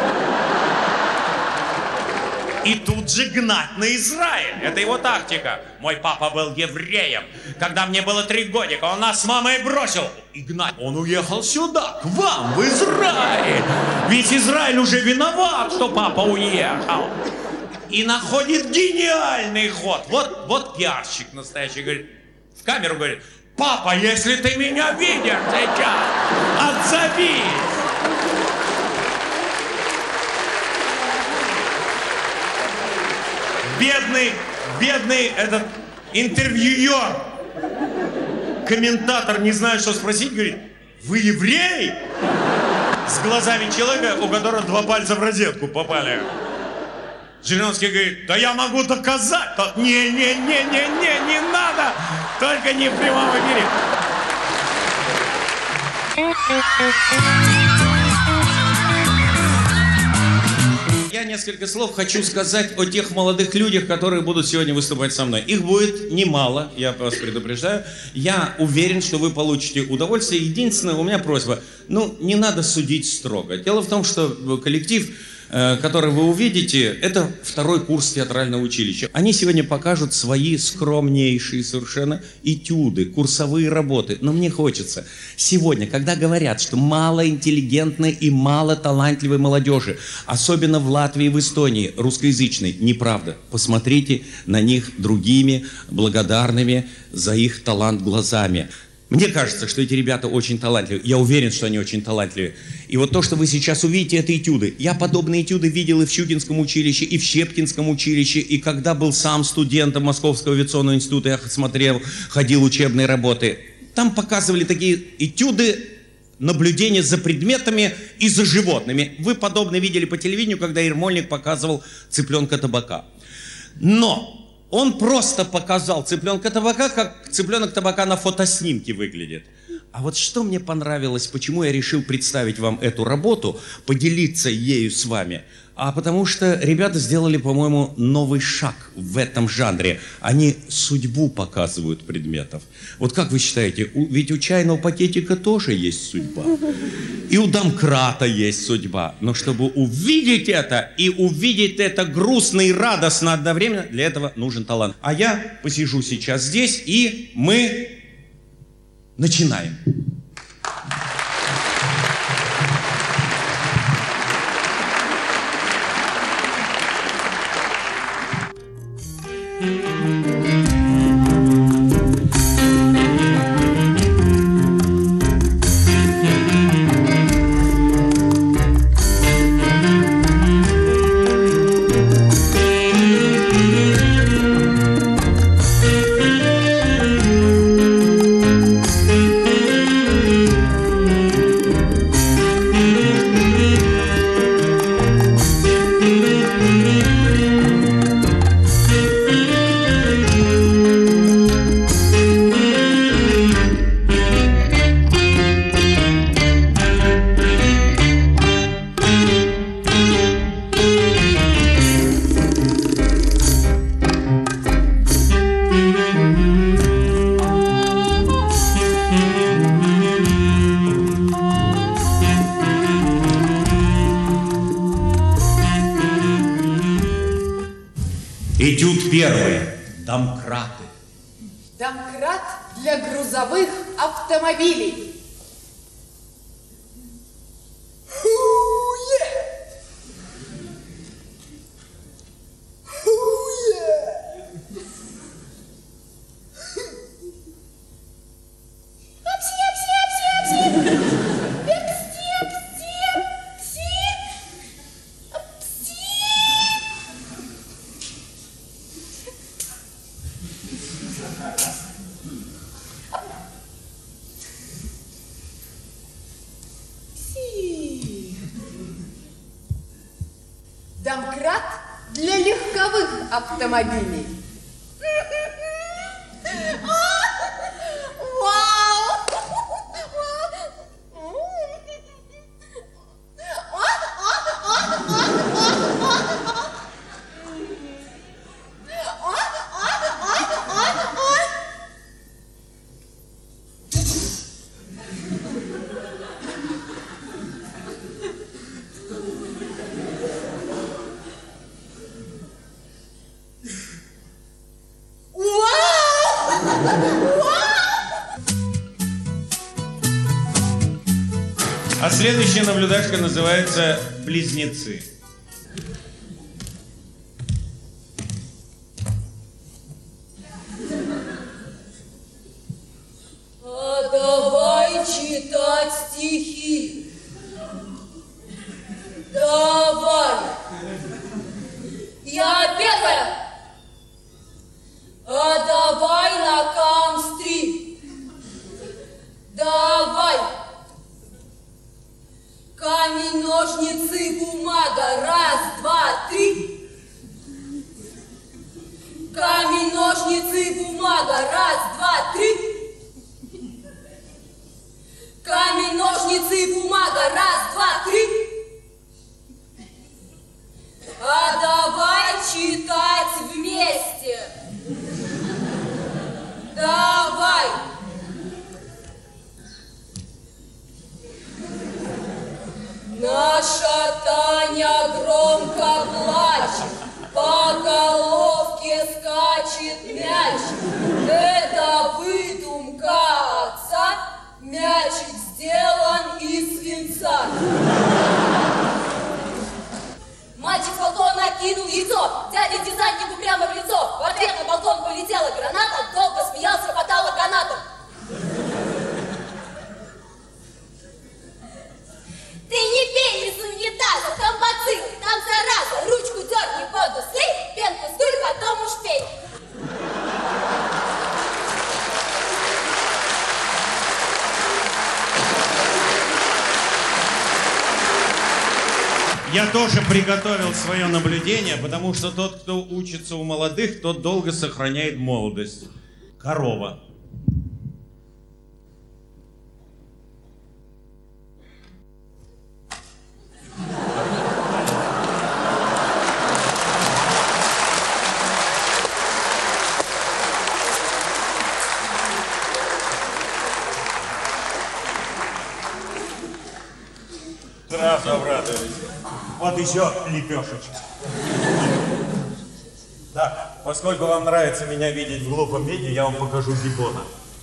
S1: И тут же гнать на Израиль. Это его тактика. Мой папа был евреем. Когда мне было 3 годика, он нас с мамой бросил. И гнать. Он уехал сюда, к вам, в Израиль. Ведь Израиль уже виноват, что папа уехал. И находит гениальный ход. Вот пиарщик настоящий. Говорит, в камеру говорит, папа, если ты меня видишь сейчас, отзовись. Бедный этот интервьюер, комментатор, не знает, что спросить, говорит, вы еврей? С глазами человека, у которого 2 пальца в розетку попали. Жириновский говорит, да я могу доказать. Не надо, только не в прямом эфире. Я несколько слов хочу сказать о тех молодых людях, которые будут сегодня выступать со мной. Их будет немало, я вас предупреждаю. Я уверен, что вы получите удовольствие. Единственное, у меня просьба, не надо судить строго. Дело в том, что коллектив, который вы увидите, это 2-й курс театрального училища. Они сегодня покажут свои скромнейшие совершенно этюды, курсовые работы. Но мне хочется сегодня, когда говорят, что мало интеллигентной и мало талантливой молодежи, особенно в Латвии и в Эстонии, русскоязычной, неправда. Посмотрите на них другими, благодарными за их талант глазами. Мне кажется, что эти ребята очень талантливые. Я уверен, что они очень талантливые. И вот то, что вы сейчас увидите, это этюды. Я подобные этюды видел и в Щукинском училище, и в Щепкинском училище, и когда был сам студентом Московского авиационного института, я смотрел, ходил учебные работы. Там показывали такие этюды, наблюдения за предметами и за животными. Вы подобное видели по телевидению, когда Ермольник показывал цыпленка табака. Но он просто показал цыпленка табака, как цыпленок табака на фотоснимке выглядит. А вот что мне понравилось, почему я решил представить вам эту работу, поделиться ею с вами. А потому что ребята сделали, по-моему, новый шаг в этом жанре. Они судьбу показывают предметов. Вот как вы считаете, ведь у чайного пакетика тоже есть судьба. И у домкрата есть судьба. Но чтобы увидеть это, и увидеть это грустно и радостно одновременно, для этого нужен талант. А я посижу сейчас здесь, и мы начинаем. Этюд первый. Домкраты.
S2: Домкрат для грузовых автомобилей. автомобилей.
S1: А следующая наблюдашка называется «Близнецы».
S3: А давай читать стихи. Давай. Я первая. А давай на Кам-стрит. Давай. Камень, ножницы, бумага. Раз, два, три. Камень, ножницы, бумага. Раз, два, три. Камень, ножницы, бумага. Раз, два, три. А давай читать вместе. Давай. Наша Таня громко плачет, по головке скачет мяч. Это выдумка отца, мячик сделан из свинца. Мальчик с балкона кинул яйцо, дядя десантнику прямо в лицо. В ответ на балкон полетела граната, долго смеялся, хватало канатом. Ты не пей из унитаза, там бациллы, там зараза. Ручку дерни, воду слей, пенку сдуй, потом уж пей.
S1: Я тоже приготовил свое наблюдение, потому что тот, кто учится у молодых, тот долго сохраняет молодость. Корова.
S4: Сразу обрадовались. Вот еще лепешечки. Так, поскольку вам нравится меня видеть в глупом виде, я вам покажу гиббона.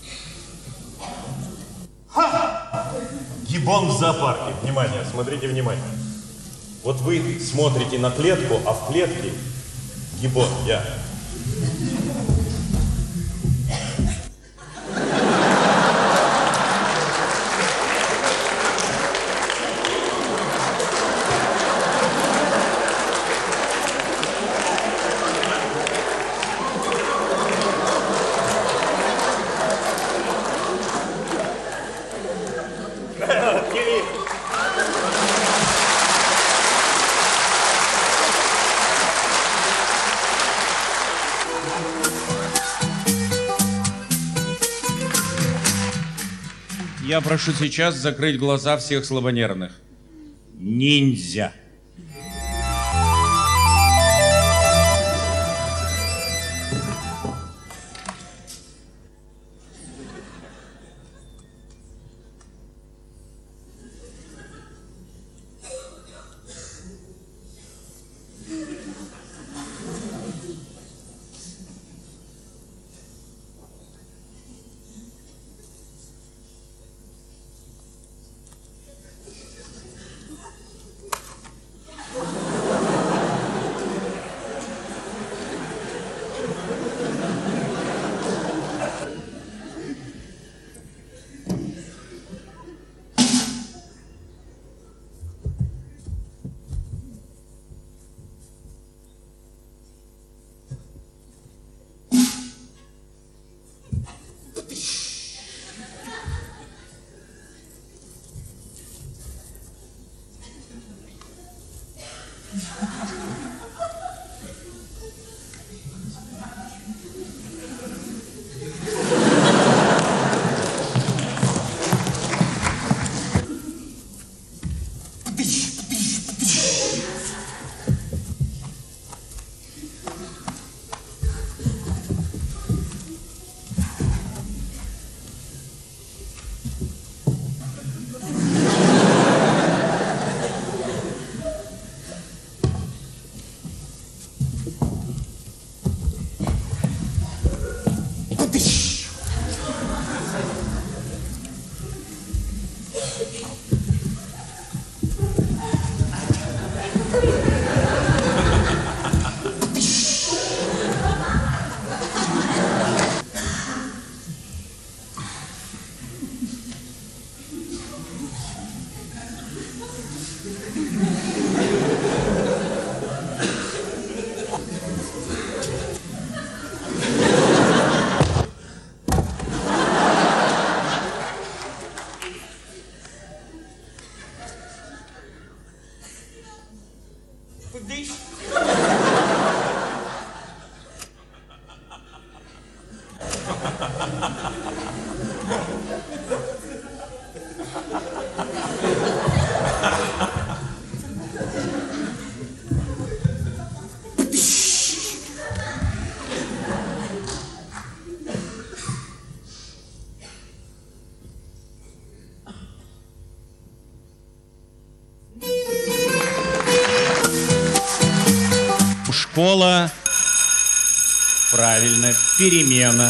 S4: Ха! Гиббон в зоопарке. Внимание, смотрите внимательно. Вот вы смотрите на клетку, а в клетке гиббон, я.
S1: Я прошу сейчас закрыть глаза всех слабонервных. Ниндзя. школа. Правильно, перемена.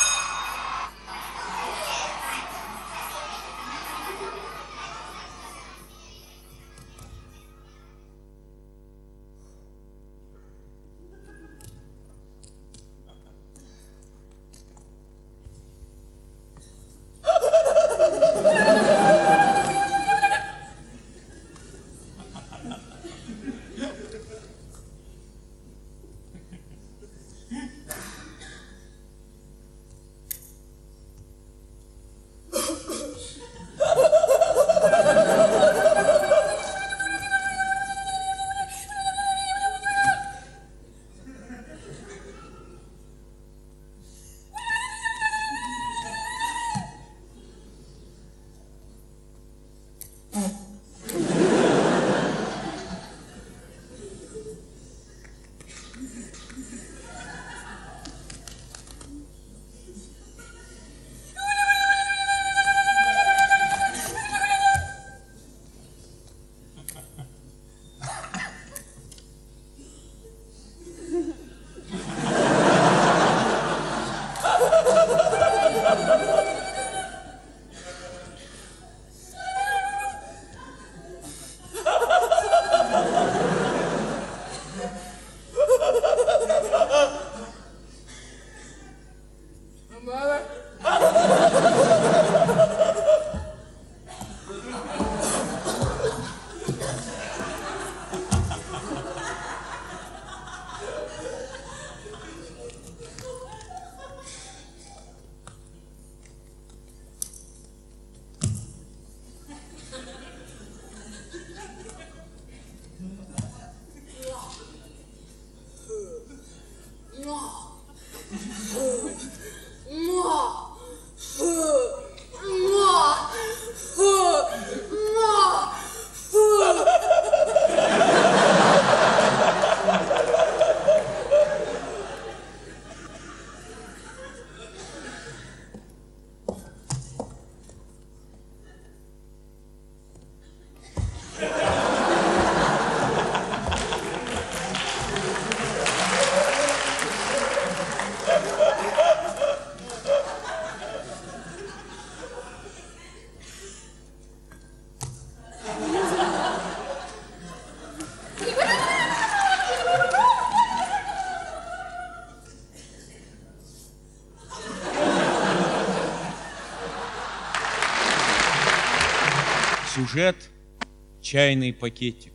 S1: Сюжет «Чайный пакетик».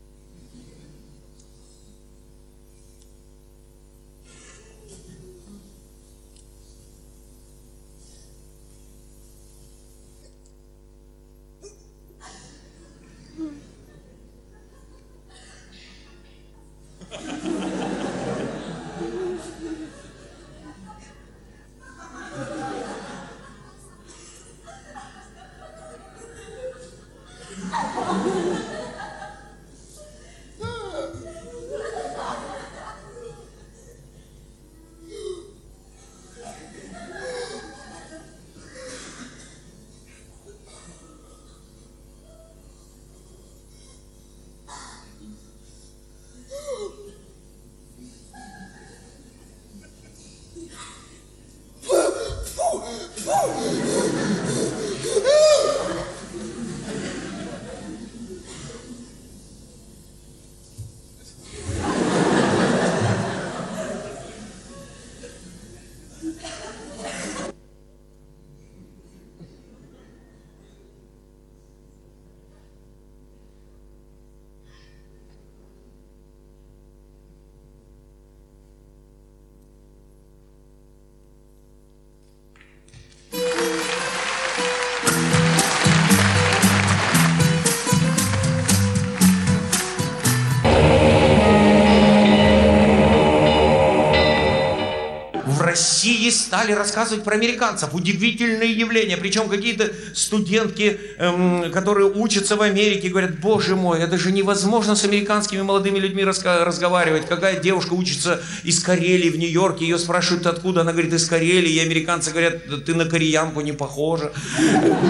S5: В России стали рассказывать про американцев. Удивительные явления. Причем какие-то студентки, которые учатся в Америке, говорят: боже мой, это же невозможно с американскими молодыми людьми разговаривать. Какая девушка учится из Карелии в Нью-Йорке, ее спрашивают, откуда, она говорит: из Карелии. И американцы говорят: ты на кореянку не похожа.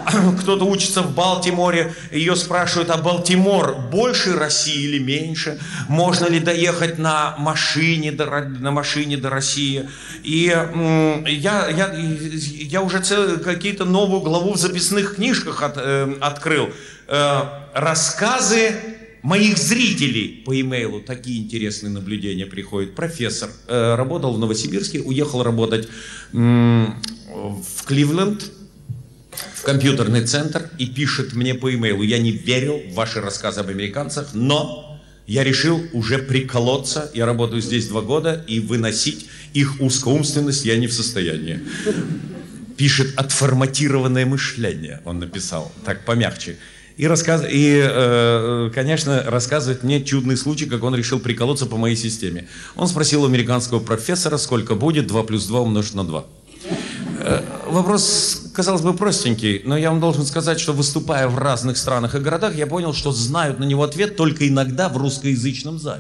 S5: кто-то учится в Балтиморе, ее спрашивают, а Балтимор больше России или меньше? Можно ли доехать на машине до России? И я уже какие-то новую главу в записных книжках открыл. Рассказы моих зрителей по имейлу. Такие интересные наблюдения приходят. Профессор работал в Новосибирске, уехал работать в Кливленд, в компьютерный центр, и пишет мне по имейлу: я не верил в ваши рассказы об американцах, но я решил уже приколоться. Я работаю здесь 2 года, и выносить их узкоумственность я не в состоянии. Пишет отформатированное мышление, он написал, так помягче. И, конечно, рассказывает мне чудный случай, как он решил приколоться по моей системе. Он спросил у американского профессора, сколько будет 2 плюс 2 умножить на 2. Вопрос, казалось бы, простенький, но я вам должен сказать, что, выступая в разных странах и городах, я понял, что знают на него ответ только иногда в русскоязычном зале.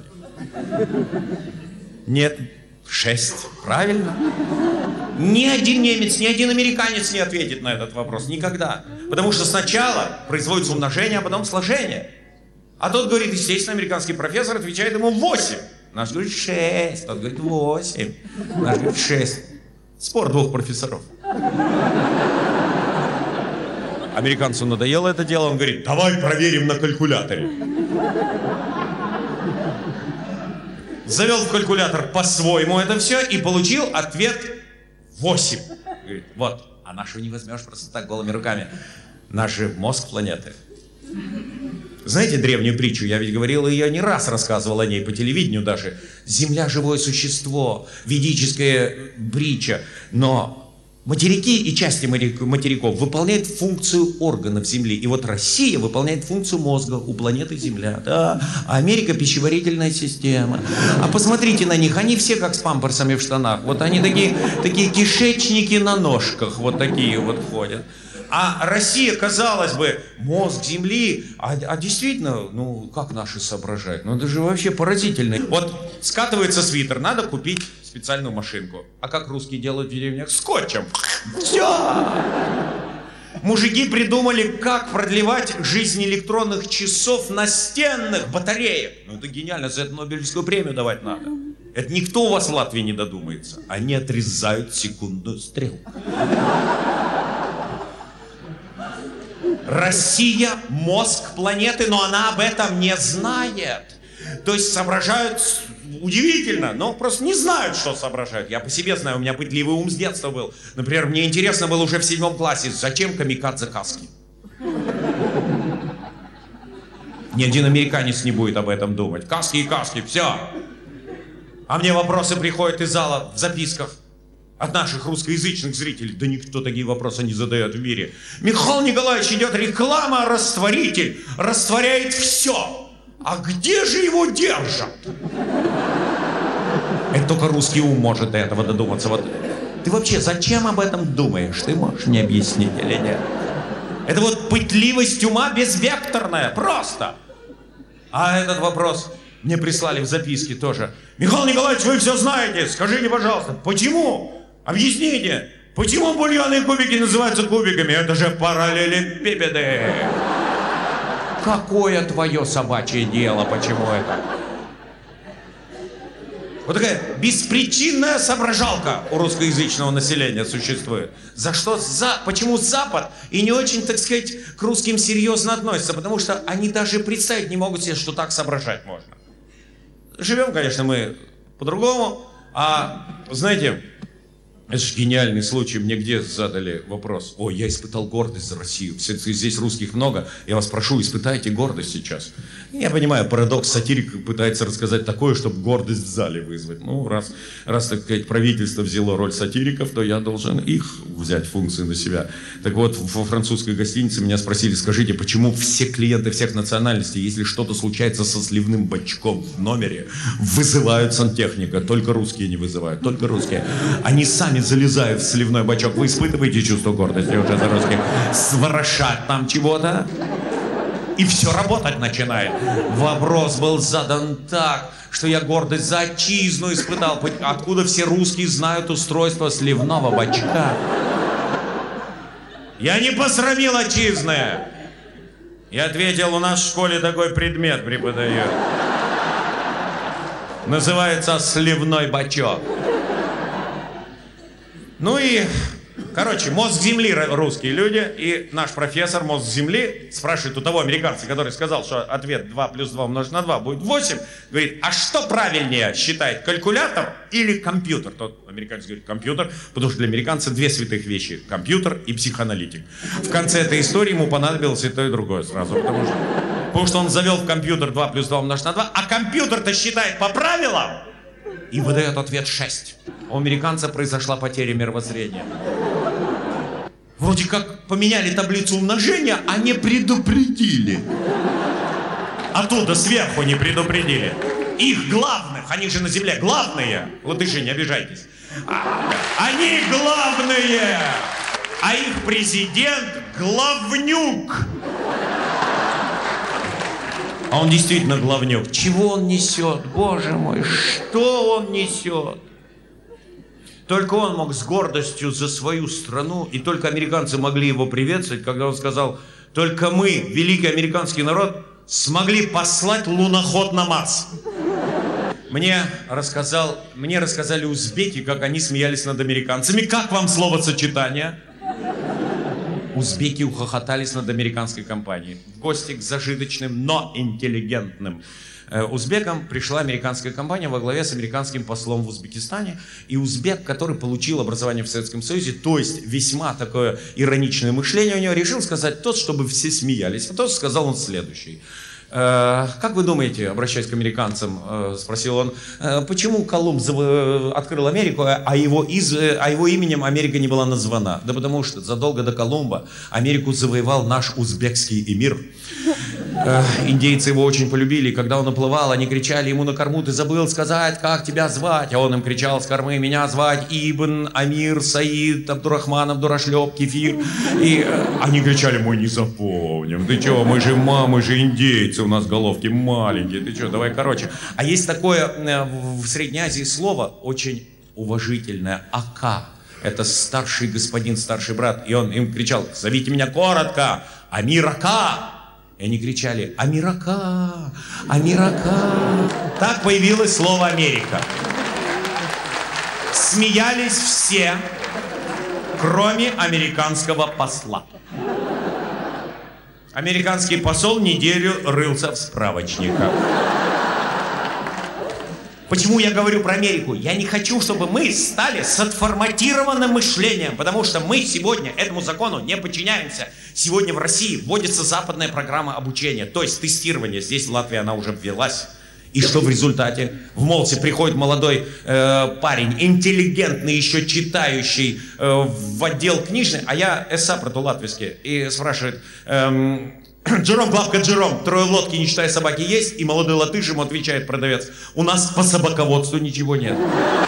S5: Нет, 6. Правильно? Ни один немец, ни один американец не ответит на этот вопрос. Никогда. Потому что сначала производится умножение, а потом сложение. А тот говорит, естественно, американский профессор отвечает ему 8. Наш говорит 6, тот говорит 8. Наш говорит 6. Спор 2 профессоров. Американцу надоело это дело, он говорит, давай проверим на калькуляторе. Завел в калькулятор по-своему это все и получил ответ 8. Говорит, вот, а нашу не возьмешь просто так голыми руками. Наш же мозг планеты. Знаете древнюю притчу? Я ведь говорил ее не раз, рассказывал о ней по телевидению даже. Земля — живое существо, ведическая притча. Но материки и части материков выполняют функцию органов Земли. И вот Россия выполняет функцию мозга у планеты Земля. Да? А Америка — пищеварительная система. А посмотрите на них, они все как с памперсами в штанах. Вот они такие кишечники на ножках, вот такие вот ходят. А Россия, казалось бы, мозг Земли, а действительно, ну, как наши соображают? Ну, это же вообще поразительно. Вот скатывается свитер, надо купить специальную машинку. А как русские делают в деревнях? Скотчем. Все. Мужики придумали, как продлевать жизнь электронных часов настенных батареек. Ну, это гениально, за это Нобелевскую премию давать надо. Это никто у вас в Латвии не додумается. Они отрезают секундную стрелку. Россия — мозг планеты, но она об этом не знает. То есть соображают удивительно, но просто не знают, что соображают. Я по себе знаю, у меня пытливый ум с детства был. Например, мне интересно было уже в 7 классе, зачем камикадзе каски? Ни один американец не будет об этом думать. Каски и каски, все. А мне вопросы приходят из зала в записках. От наших русскоязычных зрителей. Да никто такие вопросы не задает в мире. Михаил Николаевич, идет реклама, растворитель. Растворяет все. А где же его держат? Это только русский ум может до этого додуматься. Вот. Ты вообще зачем об этом думаешь? Ты можешь мне объяснить или нет? Это вот пытливость ума безвекторная. Просто. А этот вопрос мне прислали в записке тоже. Михаил Николаевич, вы все знаете. Скажите, пожалуйста, почему? Объясните, почему бульонные кубики называются кубиками? Это же параллелепипеды. Какое твое собачье дело, почему это? Вот такая беспричинная соображалка у русскоязычного населения существует. За что? Почему Запад и не очень, так сказать, к русским серьезно относится? Потому что они даже представить не могут себе, что так соображать можно. Живем, конечно, мы по-другому. А, знаете, это же гениальный случай. Мне где задали вопрос? Ой, я испытал гордость за Россию. Здесь русских много. Я вас прошу, испытайте гордость сейчас. Я понимаю, парадокс, сатирик пытается рассказать такое, чтобы гордость в зале вызвать. Ну, раз, так сказать, правительство взяло роль сатириков, то я должен их взять функции на себя. Так вот, во французской гостинице меня спросили, скажите, почему все клиенты всех национальностей, если что-то случается со сливным бачком в номере, вызывают сантехника? Только русские не вызывают, только русские. Они сами залезают в сливной бачок. Вы испытываете чувство гордости уже за русских? Сворошать там чего-то? И все работать начинает. Вопрос был задан так, что я гордость за отчизну испытал. Откуда все русские знают устройство сливного бачка? Я не посрамил отчизны. Я ответил, у нас в школе такой предмет преподают. Называется сливной бачок. Ну и, короче, мозг земли русские люди. И наш профессор мозг земли спрашивает у того американца, который сказал, что ответ 2 плюс 2 умножить на 2 будет 8. Говорит, а что правильнее считает, калькулятор или компьютер? Тот американец говорит, компьютер, потому что для американца 2 святых вещи. Компьютер и психоаналитик. В конце этой истории ему понадобилось и то, и другое сразу. Потому что он завел в компьютер 2 плюс 2 умножить на 2, а компьютер-то считает по правилам и выдает ответ 6. У американца произошла потеря мировоззрения. Вроде как поменяли таблицу умножения, а не предупредили. Оттуда сверху не предупредили. Их главных, они же на земле главные. Латыши, не обижайтесь. Они главные, а их президент главнюк. А он действительно главнюк. Чего он несет, боже мой, что он несет? Только он мог с гордостью за свою страну, и только американцы могли его приветствовать, когда он сказал, только мы, великий американский народ, смогли послать луноход на Марс. Мне рассказали узбеки, как они смеялись над американцами. Как вам словосочетание? Узбеки ухохотались над американской компанией. В гости к зажиточным, но интеллигентным узбекам пришла американская компания во главе с американским послом в Узбекистане. И узбек, который получил образование в Советском Союзе, то есть весьма такое ироничное мышление у него, решил сказать тост, чтобы все смеялись. А тост сказал он следующий. Как вы думаете, обращаясь к американцам, спросил он, почему Колумб открыл Америку, а его именем Америка не была названа? Да потому что задолго до Колумба Америку завоевал наш узбекский эмир. Индейцы его очень полюбили, когда он уплывал, они кричали ему на корму, ты забыл сказать, как тебя звать? А он им кричал с кормы, меня звать Ибн, Амир, Саид, Абдурахман, Абдурашлеп, Кефир. И они кричали, мы не запомним, ты чего, мы же индейцы, у нас головки маленькие, ты что, давай короче. А есть такое в Средней Азии слово очень уважительное, ака. Это старший господин, старший брат. И он им кричал, зовите меня коротко, Амир Ака. И они кричали, Амирака, Амирака. Так появилось слово Америка. Смеялись все, кроме американского посла. Американский посол неделю рылся в справочниках. Почему я говорю про Америку? Я не хочу, чтобы мы стали с отформатированным мышлением, потому что мы сегодня этому закону не подчиняемся. Сегодня в России вводится западная программа обучения, то есть тестирование. Здесь в Латвии она уже ввелась. И что в результате? В Молсе приходит молодой парень, интеллигентный, еще читающий, в отдел книжный, а я эссапрат латвийский, и спрашивает... Джером, Главка, Джером, 3 лодки, не считая собаки, есть? И молодой латыш ему отвечает продавец, у нас по собаководству ничего нет.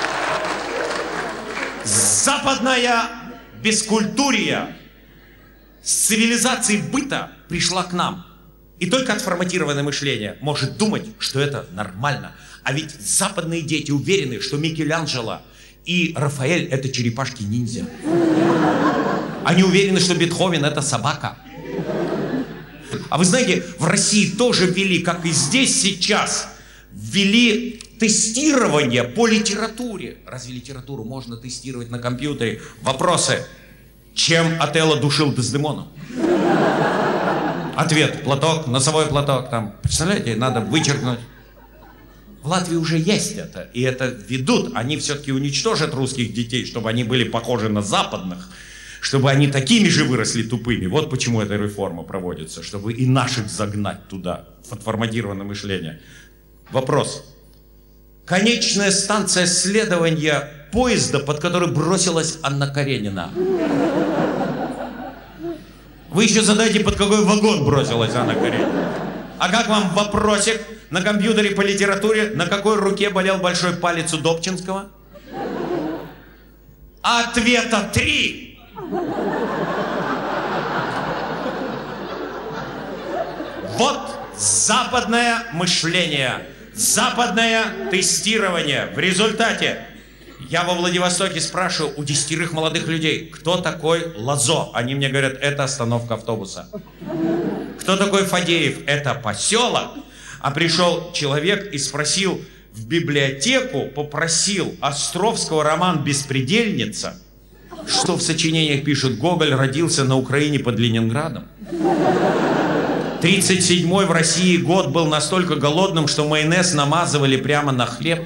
S5: Западная бескультурия с цивилизацией быта пришла к нам. И только отформатированное мышление может думать, что это нормально. А ведь западные дети уверены, что Микеланджело и Рафаэль — это черепашки-ниндзя. Они уверены, что Бетховен — это собака. А вы знаете, в России тоже ввели, как и здесь сейчас, ввели тестирование по литературе. Разве литературу можно тестировать на компьютере? Вопросы. Чем Отелло душил Дездемону? Ответ. Платок, носовой платок. Там. Представляете, надо вычеркнуть. В Латвии уже есть это. И это ведут. Они все-таки уничтожат русских детей, чтобы они были похожи на западных. Чтобы они такими же выросли тупыми. Вот почему эта реформа проводится. Чтобы и наших загнать туда, в отформатированное мышление. Вопрос. Конечная станция следования поезда, под который бросилась Анна Каренина. Вы еще задайте, под какой вагон бросилась Анна Каренина. А как вам вопросик на компьютере по литературе, на какой руке болел большой палец у Добчинского? Ответа 3. Вот западное мышление, западное тестирование. В результате Я во Владивостоке спрашиваю у 10 молодых людей, кто такой Лозо? Они мне говорят, это остановка автобуса. Кто такой Фадеев? Это поселок. А пришел человек и спросил в библиотеку, попросил Островского роман «Беспредельница», что в сочинениях пишут, Гоголь родился на Украине под Ленинградом. 37-й в России год был настолько голодным, что майонез намазывали прямо на хлеб.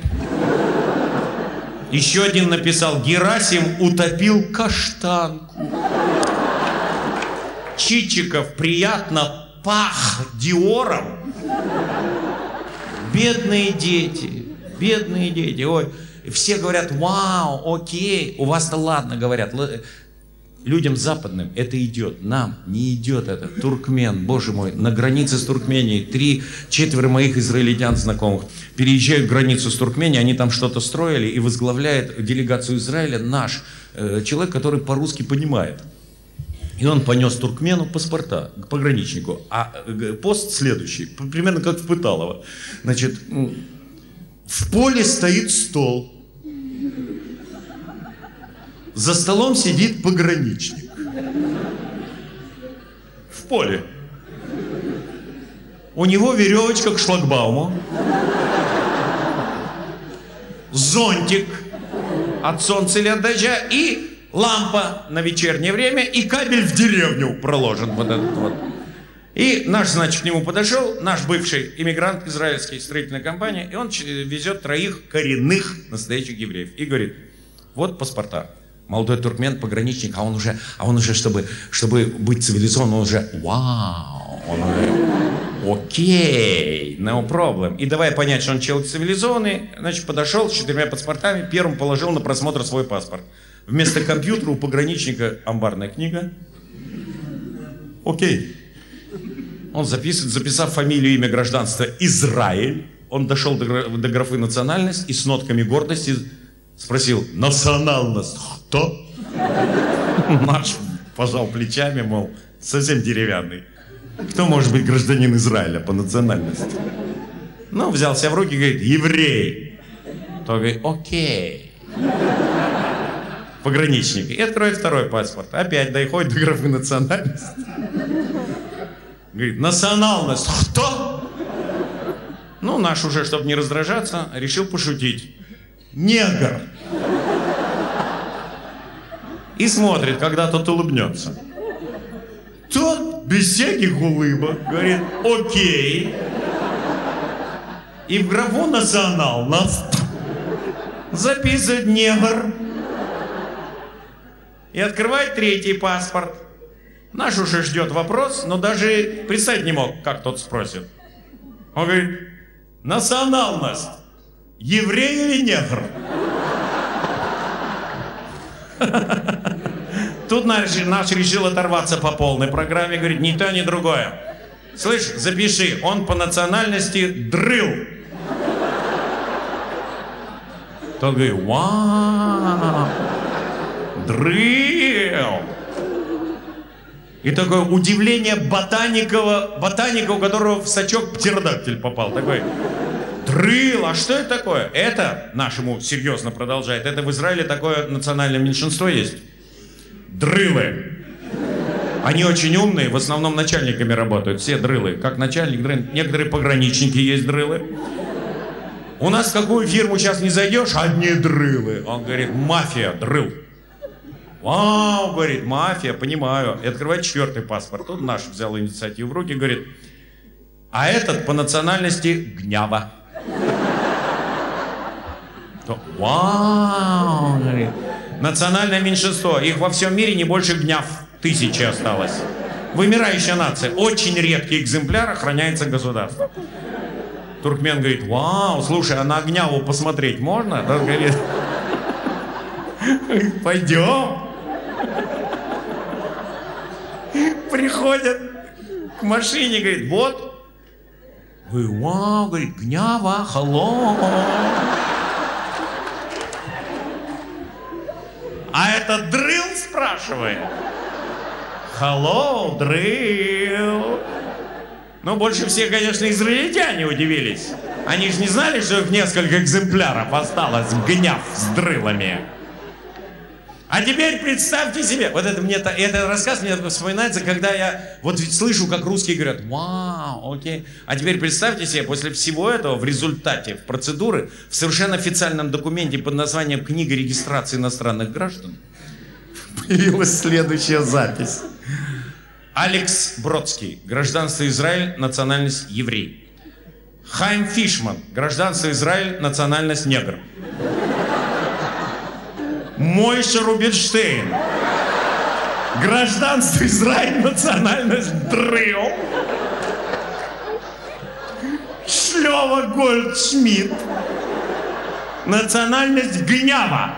S5: Еще один написал, Герасим утопил каштанку. Чичиков приятно пах Диором. Бедные дети, ой. Все говорят, вау, окей, у вас-то ладно, говорят. Людям западным это идет, нам не идет это. Туркмен, боже мой, на границе с Туркменией 3/4 моих израильтян знакомых переезжают границу с Туркменией, они там что-то строили, и возглавляет делегацию Израиля наш человек, который по-русски понимает. И он понес туркмену паспорта к пограничнику. А пост следующий, примерно как в Пыталово. Значит, в поле стоит стол. За столом сидит пограничник. В поле. У него веревочка к шлагбауму. Зонтик от солнца или от дождя. И лампа на вечернее время. И кабель в деревню проложен. Вот этот вот. И наш, значит, к нему подошел, наш бывший иммигрант израильской строительной компании. И он везет 3 коренных настоящих евреев. И говорит, вот паспорта. Молодой туркмен, пограничник, а он уже, чтобы быть цивилизованным, он уже, вау, он уже, окей, no problem. И давай понять, что он человек цивилизованный, значит, подошел с 4 паспортами, первым положил на просмотр свой паспорт. Вместо компьютера у пограничника амбарная книга. Окей. Он записав фамилию, имя, гражданство Израиль, он дошел до графы национальность и с нотками гордости спросил, национальность кто? Наш пожал плечами, мол, совсем деревянный. Кто может быть гражданин Израиля по национальности? Ну, взял себя в руки и говорит, еврей. То говорит, окей. Пограничник. И откроет 2 паспорт. Опять доходит до графы национальность. Говорит, национальность кто? Ну, наш уже, чтобы не раздражаться, решил пошутить. Негр. И смотрит, когда тот улыбнется. Тот без всяких улыбок говорит, окей. И в графу национальность записывает негр. И открывает 3 паспорт. Наш уже ждет вопрос, но даже представить не мог, как тот спросит. Он говорит, национальность. Еврей или негр? Тут наш решил оторваться по полной программе. Говорит, ни то, ни другое. Слышь, запиши, он по национальности дрыл. Тот говорит, вау, дрыл. И такое удивление ботаника, у которого в сачок птеродактиль попал. Такой, дрыл, а что это такое? Это, нашему серьезно продолжает, это в Израиле такое национальное меньшинство есть. Дрылы. Они очень умные, в основном начальниками работают, все дрылы. Как начальник, дрыл. Некоторые пограничники есть дрылы. У нас в какую фирму сейчас не зайдешь, одни дрылы. Он говорит, мафия, дрыл. Вау, говорит, мафия, понимаю. И открывает 4 паспорт. Тут наш взял инициативу в руки, говорит, а этот по национальности Гнява. Вау, говорит, национальное меньшинство. Их во всем мире не больше Гняв 1000 осталось. Вымирающая нация. Очень редкий экземпляр охраняется государством. Туркмен говорит, вау, слушай, а на Гняву посмотреть можно? Тот говорит, пойдем. Приходят к машине, говорит, вот. Вы, вау, говорит, Гнява, hello. А это дрыл, спрашивает. Hello, дрыл. Но больше всех, конечно, израильтяне удивились. Они же не знали, что их несколько экземпляров осталось, гняв с дрылами. А теперь представьте себе, вот это мне, этот рассказ мне вспоминается, когда я вот слышу, как русские говорят, вау, окей. А теперь представьте себе, после всего этого, в результате, в процедуры, в совершенно официальном документе под названием «Книга регистрации иностранных граждан» появилась следующая запись. Алекс Бродский, гражданство Израиль, национальность еврей. Хайм Фишман, гражданство Израиль, национальность негр. Мойша Рубинштейн, гражданство Израиль, национальность дрыл. Шлёва Гольдшмидт, национальность гнява.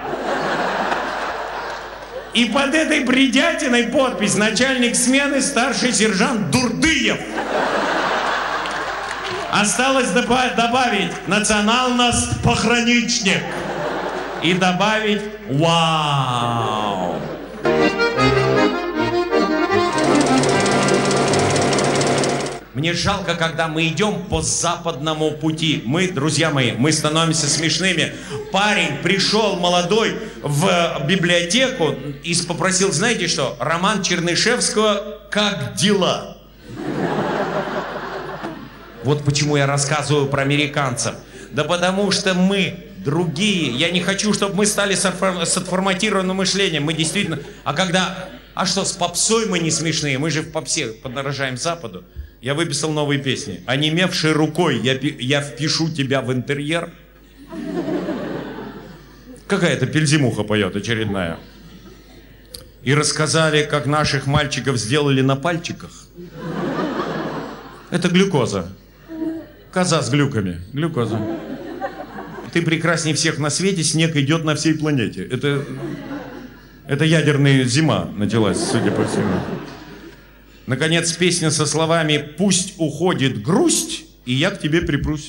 S5: И под этой бредятиной подпись начальник смены старший сержант Дурдыев. Осталось добавить национальность пограничник. И добавить «Вау!». Мне жалко, когда мы идем по западному пути. Мы, друзья мои, мы становимся смешными. Парень пришел молодой в библиотеку и попросил, знаете что, роман Чернышевского «Как дела?». Вот почему я рассказываю про американцев. Да потому что мы другие. Я не хочу, чтобы мы стали с отформатированным мышлением. Мы действительно... А что, с попсой мы не смешные? Мы же в попсе подражаем Западу. Я выписал новые песни. Онемевшей рукой я впишу тебя в интерьер. Какая-то пельзимуха поет очередная. И рассказали, как наших мальчиков сделали на пальчиках. Это глюкоза. Коза с глюками. Глюкоза. Ты прекрасней всех на свете, снег идет на всей планете. Это ядерная зима началась, судя по всему. Наконец, песня со словами «Пусть уходит грусть, и я к тебе припрусь».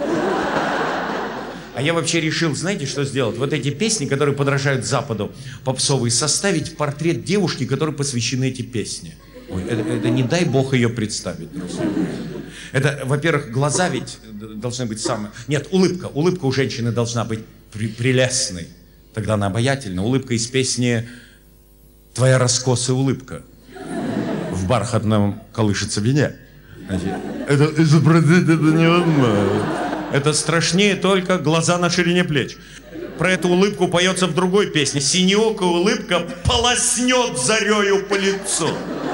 S5: А я вообще решил, знаете, что сделать? Вот эти песни, которые подражают Западу, попсовые, составить портрет девушки, которой посвящены эти песни. Ой, это не дай бог ее представить, друзья. Это, во-первых, глаза ведь должны быть самые... Нет, улыбка. Улыбка у женщины должна быть прелестной. Тогда она обаятельна. Улыбка из песни «Твоя раскосая улыбка» в бархатном колышется вине. Это изобразить это невозможно. Это страшнее только глаза на ширине плеч. Про эту улыбку поется в другой песне. «Синеокая улыбка полоснет зарею по лицу».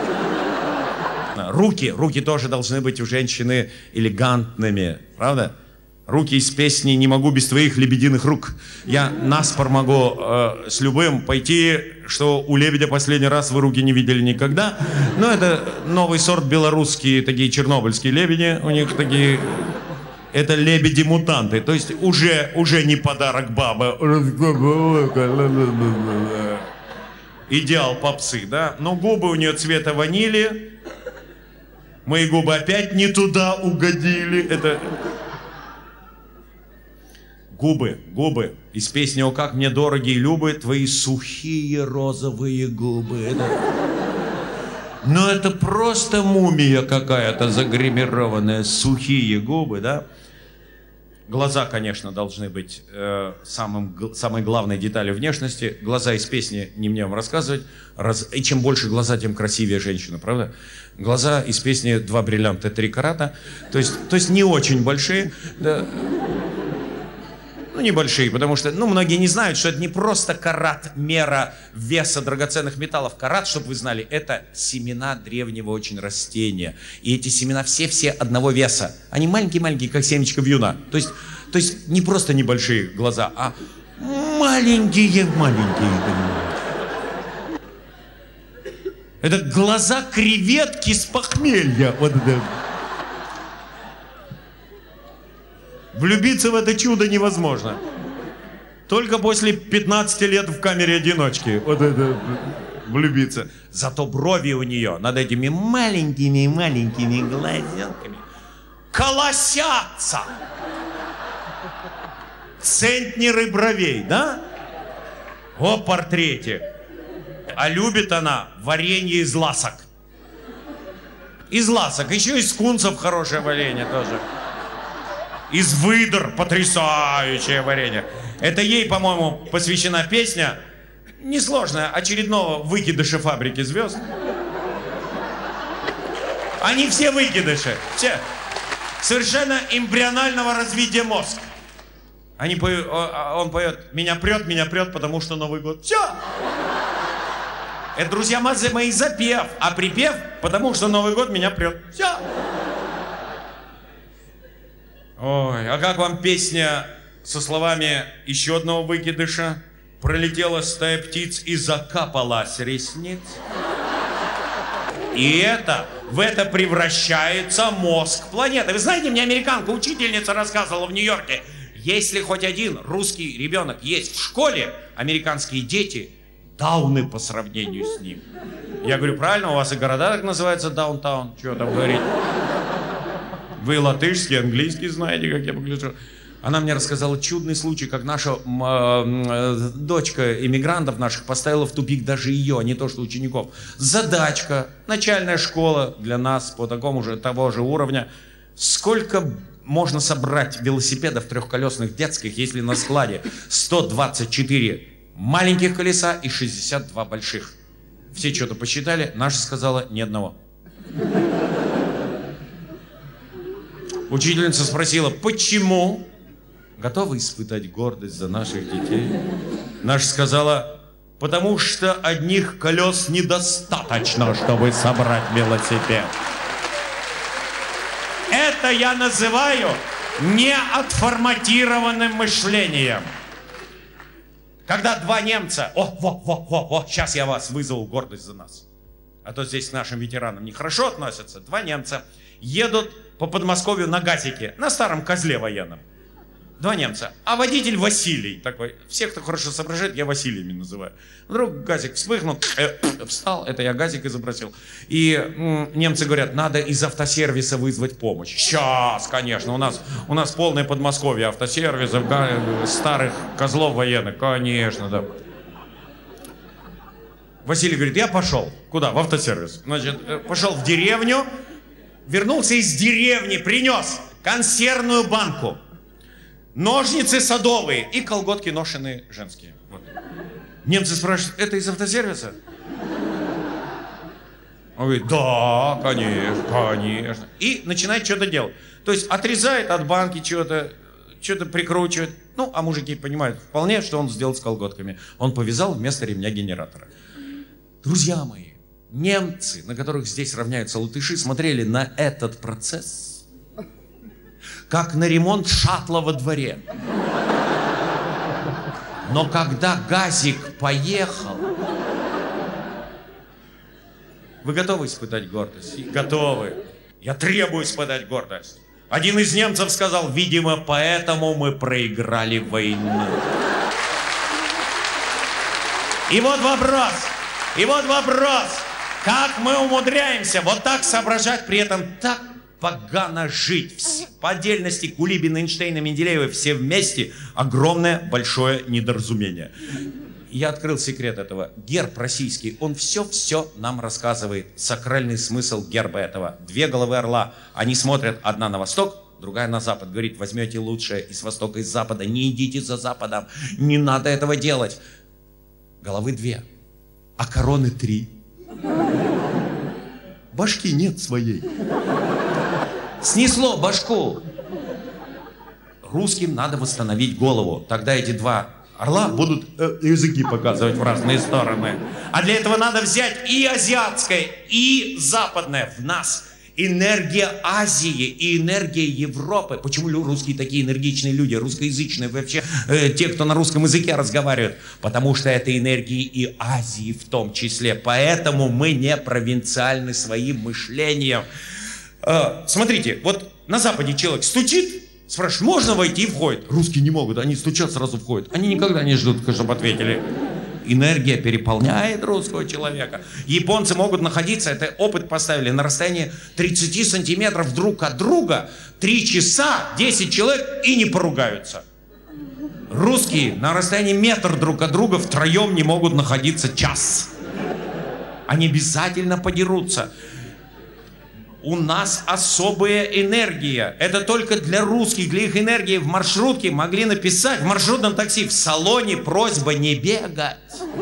S5: Руки тоже должны быть у женщины элегантными, правда? Руки из песни «Не могу без твоих лебединых рук». Я наспор могу с любым пойти, что у лебедя последний раз вы руки не видели никогда. Но это новый сорт белорусские, такие чернобыльские лебеди. У них такие... Это лебеди-мутанты. То есть уже не подарок баба. Идеал попсы, да? Но губы у нее цвета ванили. Мои губы опять не туда угодили. Это... Губы. Из песни «О, как мне дороги и любы твои сухие розовые губы». Но это просто мумия какая-то загримированная. Сухие губы, да? Глаза, конечно, должны быть самой главной деталью внешности. Глаза из песни не мне вам рассказывать. И чем больше глаза, тем красивее женщина, правда? Глаза из песни «Два бриллианта, 3 карата». То есть не очень большие. Да. Ну, небольшие, потому что, многие не знают, что это не просто карат, мера веса драгоценных металлов. Карат, чтобы вы знали, это семена древнего очень растения. И эти семена все одного веса. Они маленькие-маленькие, как семечко вьюна. То есть не просто небольшие глаза, а маленькие. Это глаза креветки с похмелья. Вот это. Влюбиться в это чудо невозможно. Только после 15 лет в камере одиночки. Вот это влюбиться. Зато брови у нее над этими маленькими глазенками колосятся. Центнеры бровей, да? О портрете. А любит она варенье из ласок. Из ласок, еще из скунсов хорошее варенье тоже. Из выдр потрясающее варенье. Это ей, по-моему, посвящена песня, несложная, очередного выкидыша фабрики звезд. Они все выкидыши, все. Совершенно эмбрионального развития мозга. Он поет меня прет, потому что Новый год. Все. Это, друзья мои, запев, а припев, потому что Новый год меня прет. Все. Ой, а как вам песня со словами еще одного выкидыша? Пролетела стая птиц и закапалась ресниц. И в это превращается мозг планеты. Вы знаете, мне американка, учительница рассказывала в Нью-Йорке, если хоть один русский ребенок есть в школе, американские дети дауны по сравнению с ним. Я говорю, правильно, у вас и города так называются, даунтаун, что там говорить? Вы латышский, английский знаете, как я погляжу. Она мне рассказала чудный случай, как наша дочка иммигрантов наших поставила в тупик даже ее, а не то что учеников. Задачка, начальная школа для нас по такому же, того же уровня. Сколько можно собрать велосипедов трехколесных детских, если на складе 124 маленьких колеса и 62 больших? Все что-то посчитали, наша сказала ни одного. Учительница спросила, почему? Готовы испытать гордость за наших детей? Наша сказала, потому что одних колес недостаточно, чтобы собрать велосипед. Это я называю неотформатированным мышлением. Когда два немца, сейчас я вас вызову гордость за нас. А то здесь к нашим ветеранам нехорошо относятся. Два немца едут по Подмосковью на газике, на старом козле военном. Два немца. А водитель Василий такой. Всех, кто хорошо соображает, я Василиями называю. Вдруг газик вспыхнул, встал, это я газик изобразил. И немцы говорят, надо из автосервиса вызвать помощь. Сейчас, конечно, у нас полное Подмосковье автосервисов, старых козлов военных, конечно, да. Василий говорит, я пошел. Куда? В автосервис. Значит, пошел в деревню, вернулся из деревни, принес консервную банку, ножницы садовые и колготки ношеные женские. Вот. Немцы спрашивают, это из автосервиса? Он говорит, да, конечно. И начинает что-то делать. То есть отрезает от банки что-то прикручивает. Ну, а мужики понимают вполне, что он сделал с колготками. Он повязал вместо ремня генератора. Друзья мои, немцы, на которых здесь равняются латыши, смотрели на этот процесс как на ремонт шаттла во дворе. Но когда газик поехал... Вы готовы испытать гордость? Готовы. Я требую испытать гордость. Один из немцев сказал, видимо, поэтому мы проиграли войну. И вот вопрос, как мы умудряемся вот так соображать, при этом так погано жить. По отдельности Кулибин, Эйнштейн и Менделеева все вместе огромное большое недоразумение. Я открыл секрет этого. Герб российский, он все нам рассказывает. Сакральный смысл герба этого. Две головы орла, они смотрят, одна на восток, другая на запад. Говорит, возьмете лучшее из востока, из запада, не идите за западом, не надо этого делать. Головы две, а короны три. Башки нет своей. Снесло башку. Русским надо восстановить голову. Тогда эти два орла будут языки показывать в разные стороны. А для этого надо взять и азиатское, и западное в нас. Энергия Азии и энергия Европы. Почему русские такие энергичные люди, русскоязычные вообще, те, кто на русском языке разговаривают? Потому что это энергии и Азии в том числе. Поэтому мы не провинциальны своим мышлением. Смотрите, вот на Западе человек стучит, спрашивает, можно войти, и входит. Русские не могут, они стучат, сразу входят. Они никогда не ждут, чтобы ответили. Энергия переполняет русского человека. Японцы могут находиться, это опыт поставили, на расстоянии 30 сантиметров друг от друга 3 часа, 10 человек и не поругаются. Русские на расстоянии метр друг от друга втроем не могут находиться час. Они обязательно подерутся. У нас особая энергия. Это только для русских, для их энергии. В маршрутке могли написать, в маршрутном такси, в салоне просьба не бегать.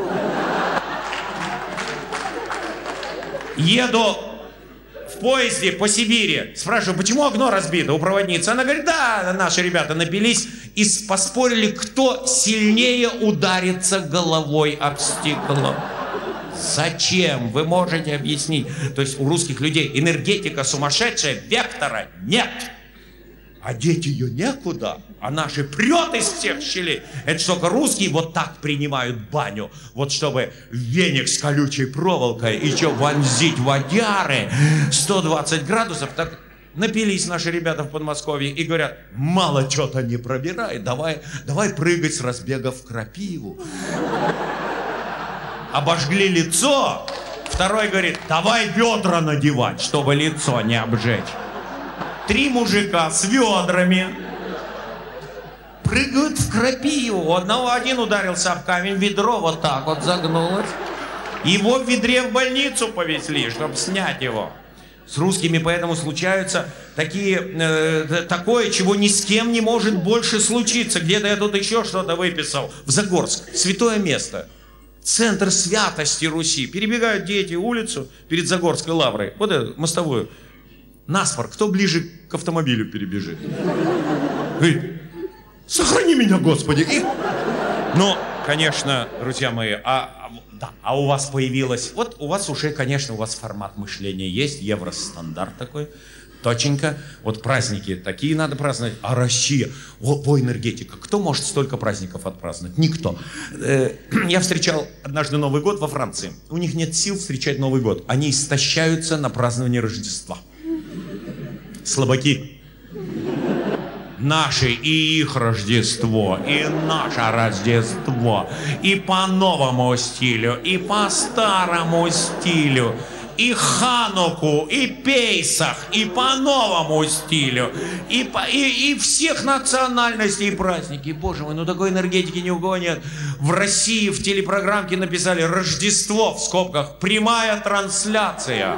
S5: Еду в поезде по Сибири. Спрашиваю, почему окно разбито у проводницы? Она говорит, да, наши ребята напились и поспорили, кто сильнее ударится головой об стекло. Зачем? Вы можете объяснить? То есть у русских людей энергетика сумасшедшая, вектора нет. А деть ее некуда, а наши прет из всех щелей. Это только русские вот так принимают баню. Вот чтобы веник с колючей проволокой и что, вонзить водяры 120 градусов, так напились наши ребята в Подмосковье и говорят, мало что-то не пробирает, давай прыгать с разбега в крапиву. Обожгли лицо, второй говорит, давай ведра надевать, чтобы лицо не обжечь. 3 мужика с ведрами прыгают в крапиву. Один ударился об камень, ведро вот так вот загнулось. Его в ведре в больницу повезли, чтобы снять его. С русскими поэтому случаются такое, чего ни с кем не может больше случиться. Где-то я тут еще что-то выписал. В Загорск, святое место. Центр святости Руси. Перебегают дети улицу перед Загорской лаврой. Вот эту мостовую. Наспор, кто ближе к автомобилю перебежит? Говорит, сохрани меня, Господи. Ну, конечно, друзья мои, а у вас появилась... Вот у вас уже, конечно, у вас формат мышления есть, евростандарт такой. Точенько. Вот праздники такие надо праздновать. А Россия, во энергетика. Кто может столько праздников отпраздновать? Никто. Я встречал однажды Новый год во Франции. У них нет сил встречать Новый год. Они истощаются на празднование Рождества. Слабаки. Наше и их Рождество, и наше Рождество. И по новому стилю, и по старому стилю. И Хануку, и Пейсах, и по новому стилю, и всех национальностей и праздники. Боже мой, ну такой энергетики ни у кого нет. В России в телепрограммке написали «Рождество» в скобках, прямая трансляция.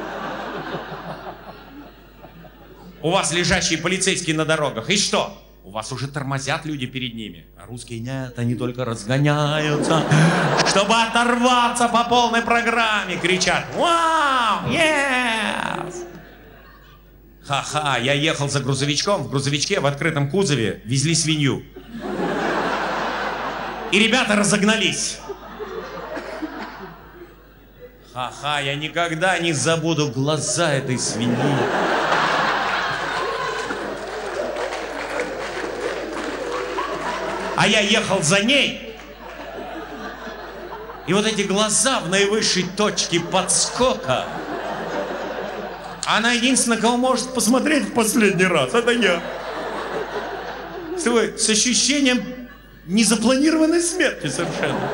S5: У вас лежащие полицейские на дорогах. И что? У вас уже тормозят люди перед ними. А русские нет, они только разгоняются. Чтобы оторваться по полной программе, кричат «Вау! Yes!» Ха-ха, я ехал за грузовичком. В грузовичке в открытом кузове везли свинью. И ребята разогнались. Ха-ха, я никогда не забуду глаза этой свиньи. А я ехал за ней. И вот эти глаза в наивысшей точке подскока. Она единственная, кого может посмотреть в последний раз. Это я. С ощущением незапланированной смерти совершенно.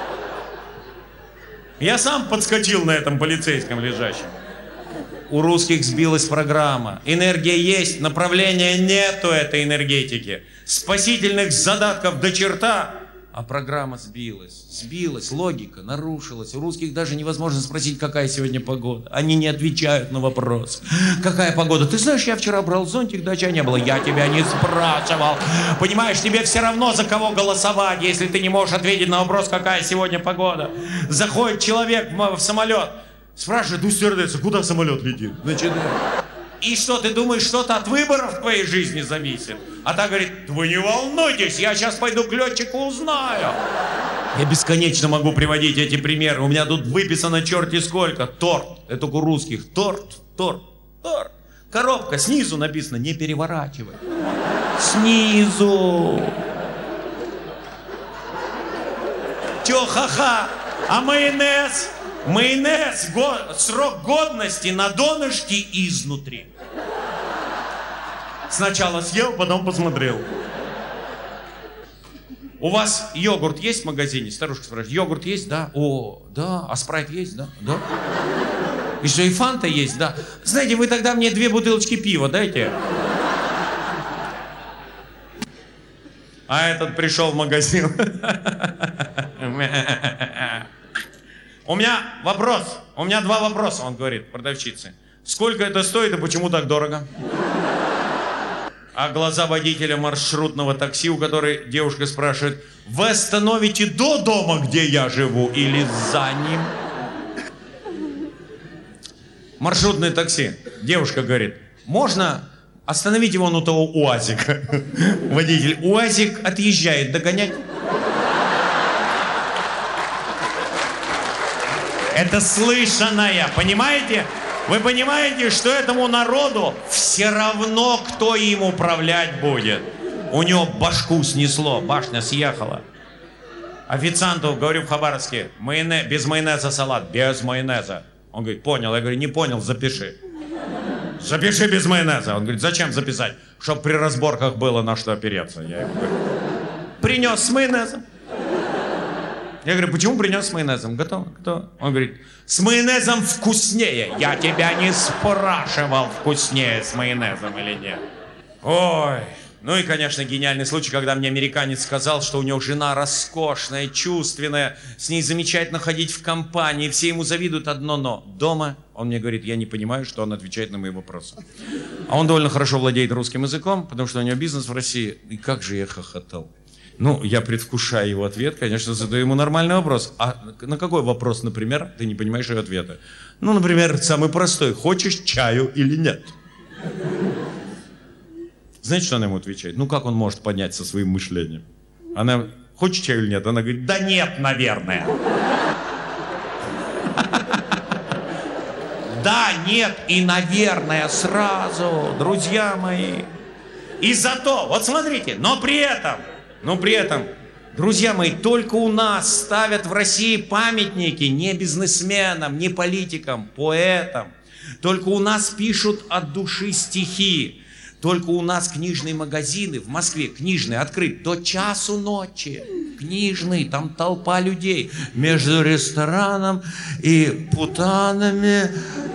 S5: Я сам подскочил на этом полицейском лежащем. У русских сбилась программа. Энергия есть, направления нету этой энергетики. Спасительных задатков до черта, а программа сбилась. Сбилась, логика нарушилась. У русских даже невозможно спросить, какая сегодня погода. Они не отвечают на вопрос. Какая погода? Ты знаешь, я вчера брал зонтик, дача не было. Я тебя не спрашивал. Понимаешь, тебе все равно за кого голосовать, если ты не можешь ответить на вопрос, какая сегодня погода. Заходит человек в самолет. Спрашивает у стюардессы, куда самолет летит? Значит, и что, ты думаешь, что-то от выборов в твоей жизни зависит? А та говорит, вы не волнуйтесь, я сейчас пойду к летчику узнаю. Я бесконечно могу приводить эти примеры. У меня тут выписано черти сколько. Торт. Это только у русских. Торт. Коробка. Снизу написано, не переворачивай. Снизу. Чё, ха-ха? А майонез? Майонез, срок годности на донышке изнутри. Сначала съел, потом посмотрел. У вас йогурт есть в магазине? Старушка спрашивает, йогурт есть? Да. О, да. А спрайт есть? Да. Да. И что, и фанта есть? Да. Знаете, вы тогда мне 2 бутылочки пива дайте. А этот пришел в магазин. У меня 2 вопроса, он говорит, продавщице. Сколько это стоит и почему так дорого? А глаза водителя маршрутного такси, у которой девушка спрашивает: вы остановите до дома, где я живу, или за ним? Маршрутное такси. Девушка говорит: можно остановить его вон у того УАЗика? Водитель: УАЗик отъезжает, догонять? Это слышанное, понимаете? Вы понимаете, что этому народу все равно, кто им управлять будет? У него башку снесло, башня съехала. Официанту говорю в Хабаровске: без майонеза салат, без майонеза. Он говорит: понял. Я говорю: не понял, запиши. Запиши без майонеза. Он говорит: зачем записать? Чтоб при разборках было на что опереться. Я ему говорю: принес с майонезом. Я говорю: почему принес с майонезом? Готово? Готово. Он говорит: с майонезом вкуснее. Я тебя не спрашивал, вкуснее с майонезом или нет. Ой. Ну и, конечно, гениальный случай, когда мне американец сказал, что у него жена роскошная, чувственная, с ней замечательно ходить в компании, все ему завидуют, одно но. Дома он мне говорит: я не понимаю, что он отвечает на мои вопросы. А он довольно хорошо владеет русским языком, потому что у него бизнес в России. И как же я хохотал. Ну, я, предвкушая его ответ, конечно, задаю ему нормальный вопрос. А на какой вопрос, например, ты не понимаешь ее ответа? Ну, например, самый простой: хочешь чаю или нет? Знаете, что она ему отвечает? Ну, как он может понять со своим мышлением? Она: хочешь чаю или нет? Она говорит: да нет, наверное. Да, нет и наверное сразу, друзья мои. И зато, вот смотрите, но при этом, друзья мои, только у нас ставят в России памятники не бизнесменам, не политикам, поэтам. Только у нас пишут от души стихи. Только у нас книжные магазины в Москве, книжные, открыт до часу ночи. Книжный, там толпа людей. Между рестораном и путанами.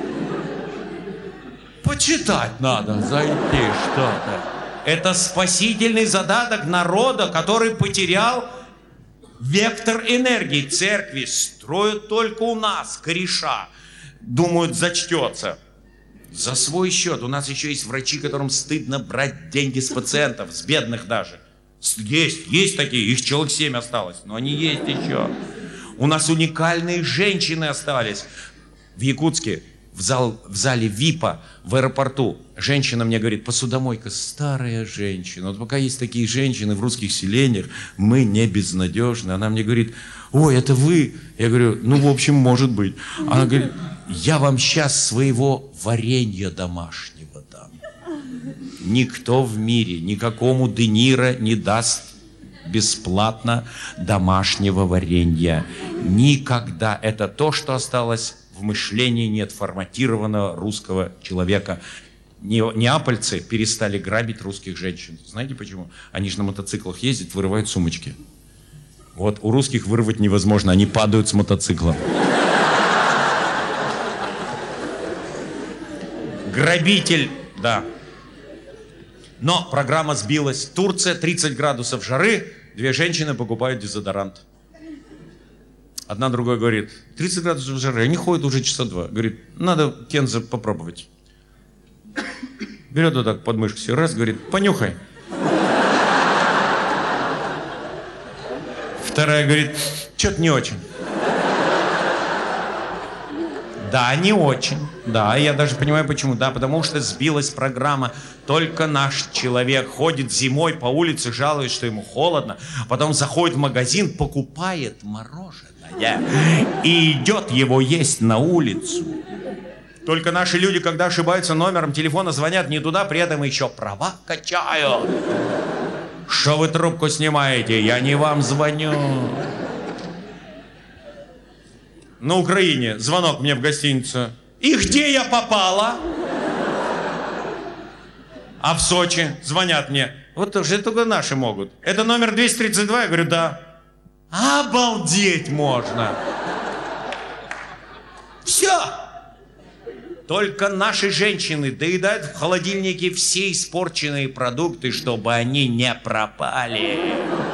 S5: Почитать надо, зайти что-то. Это спасительный задаток народа, который потерял вектор энергии. Церкви строят только у нас, кореша. Думают, зачтется. За свой счет. У нас еще есть врачи, которым стыдно брать деньги с пациентов, с бедных даже. Есть такие, их человек 7 осталось, но они есть еще. У нас уникальные женщины остались. В Якутске, в зале ВИПа, в аэропорту, женщина мне говорит: посудомойка, старая женщина. Вот пока есть такие женщины в русских селениях, мы не безнадежны. Она мне говорит: ой, это вы? Я говорю: ну, в общем, может быть. Она говорит: я вам сейчас своего варенья домашнего дам. Никто в мире, никакому Де Ниро не даст бесплатно домашнего варенья. Никогда. Это то, что осталось в мышлении неотформатированного русского человека. Неапольцы перестали грабить русских женщин. Знаете почему? Они же на мотоциклах ездят, вырывают сумочки. Вот у русских вырвать невозможно, они падают с мотоцикла. Грабитель, да. Но программа сбилась. Турция, 30 градусов жары, 2 женщины покупают дезодорант. Одна другой говорит: 30 градусов жары, они ходят уже часа 2. Говорит: надо Кенза попробовать. Берет вот так под мышку все, раз, говорит: понюхай. Вторая говорит: что-то не очень. Да, не очень. Да, я даже понимаю почему. Да, потому что сбилась программа. Только наш человек ходит зимой по улице, жалуется, что ему холодно. Потом заходит в магазин, покупает мороженое и идет его есть на улицу. Только наши люди, когда ошибаются номером телефона, звонят не туда, при этом еще права качают. Что вы трубку снимаете? Я не вам звоню. На Украине звонок мне в гостиницу. И где я попала? А в Сочи звонят мне. Вот тоже это только наши могут. Это номер 232? Я говорю: да. Обалдеть можно. Все. Только наши женщины доедают в холодильнике все испорченные продукты, чтобы они не пропали.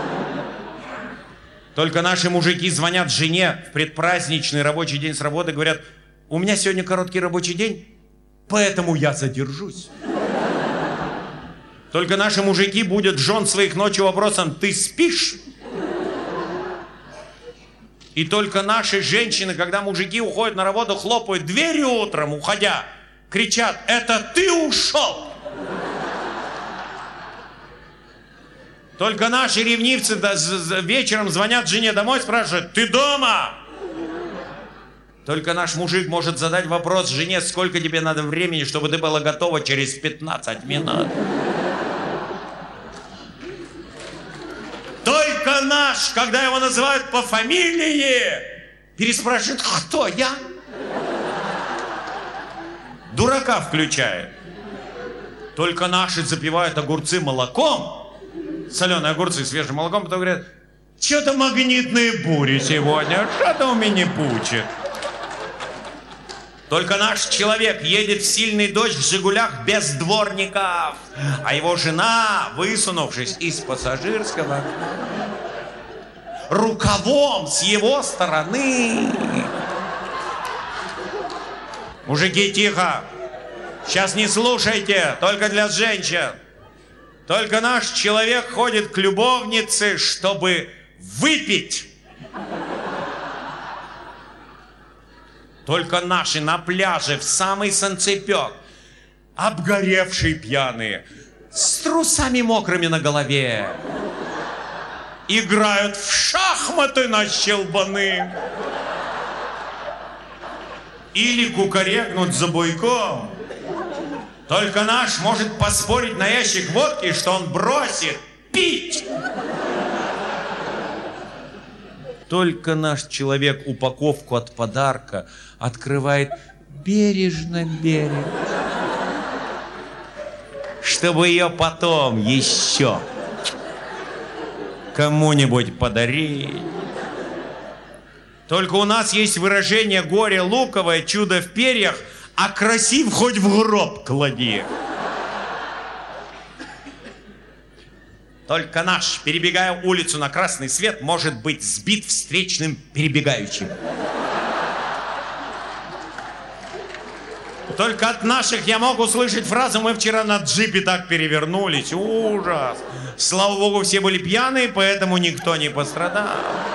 S5: Только наши мужики звонят жене в предпраздничный рабочий день с работы, говорят: у меня сегодня короткий рабочий день, Поэтому я задержусь. Только наши мужики будут жен своих ночью вопросом: ты спишь? И только наши женщины, когда мужики уходят на работу, хлопают дверью утром, уходя, кричат: это ты ушел? Только наши ревнивцы вечером звонят жене домой, спрашивают: ты дома? Только наш мужик может задать вопрос жене: сколько тебе надо времени, чтобы ты была готова через 15 минут? Только наш, когда его называют по фамилии, переспрашивает: кто я? Дурака включает. Только наши запивают огурцы молоком, соленые огурцы свежим молоком, потом говорят: что-то магнитные бури сегодня, что-то у меня пучит. Только наш человек едет в сильный дождь в «Жигулях» без дворников, а его жена, высунувшись из пассажирского, рукавом с его стороны. Мужики, тихо! Сейчас не слушайте, только для женщин. Только наш человек ходит к любовнице, чтобы выпить. Только наши на пляже в самый санцепёк, обгоревшие пьяные, с трусами мокрыми на голове, играют в шахматы на щелбаны или кукарекнут за буйком. Только наш может поспорить на ящик водки, что он бросит пить. Только наш человек упаковку от подарка открывает бережно, чтобы ее потом еще кому-нибудь подарить. Только у нас есть выражение: горе луковое, чудо в перьях, а красив хоть в гроб клади. Только наш, перебегая улицу на красный свет, может быть сбит встречным перебегающим. Только от наших я мог услышать фразу: мы вчера на джипе так перевернулись. Ужас! Слава богу, все были пьяные, поэтому никто не пострадал.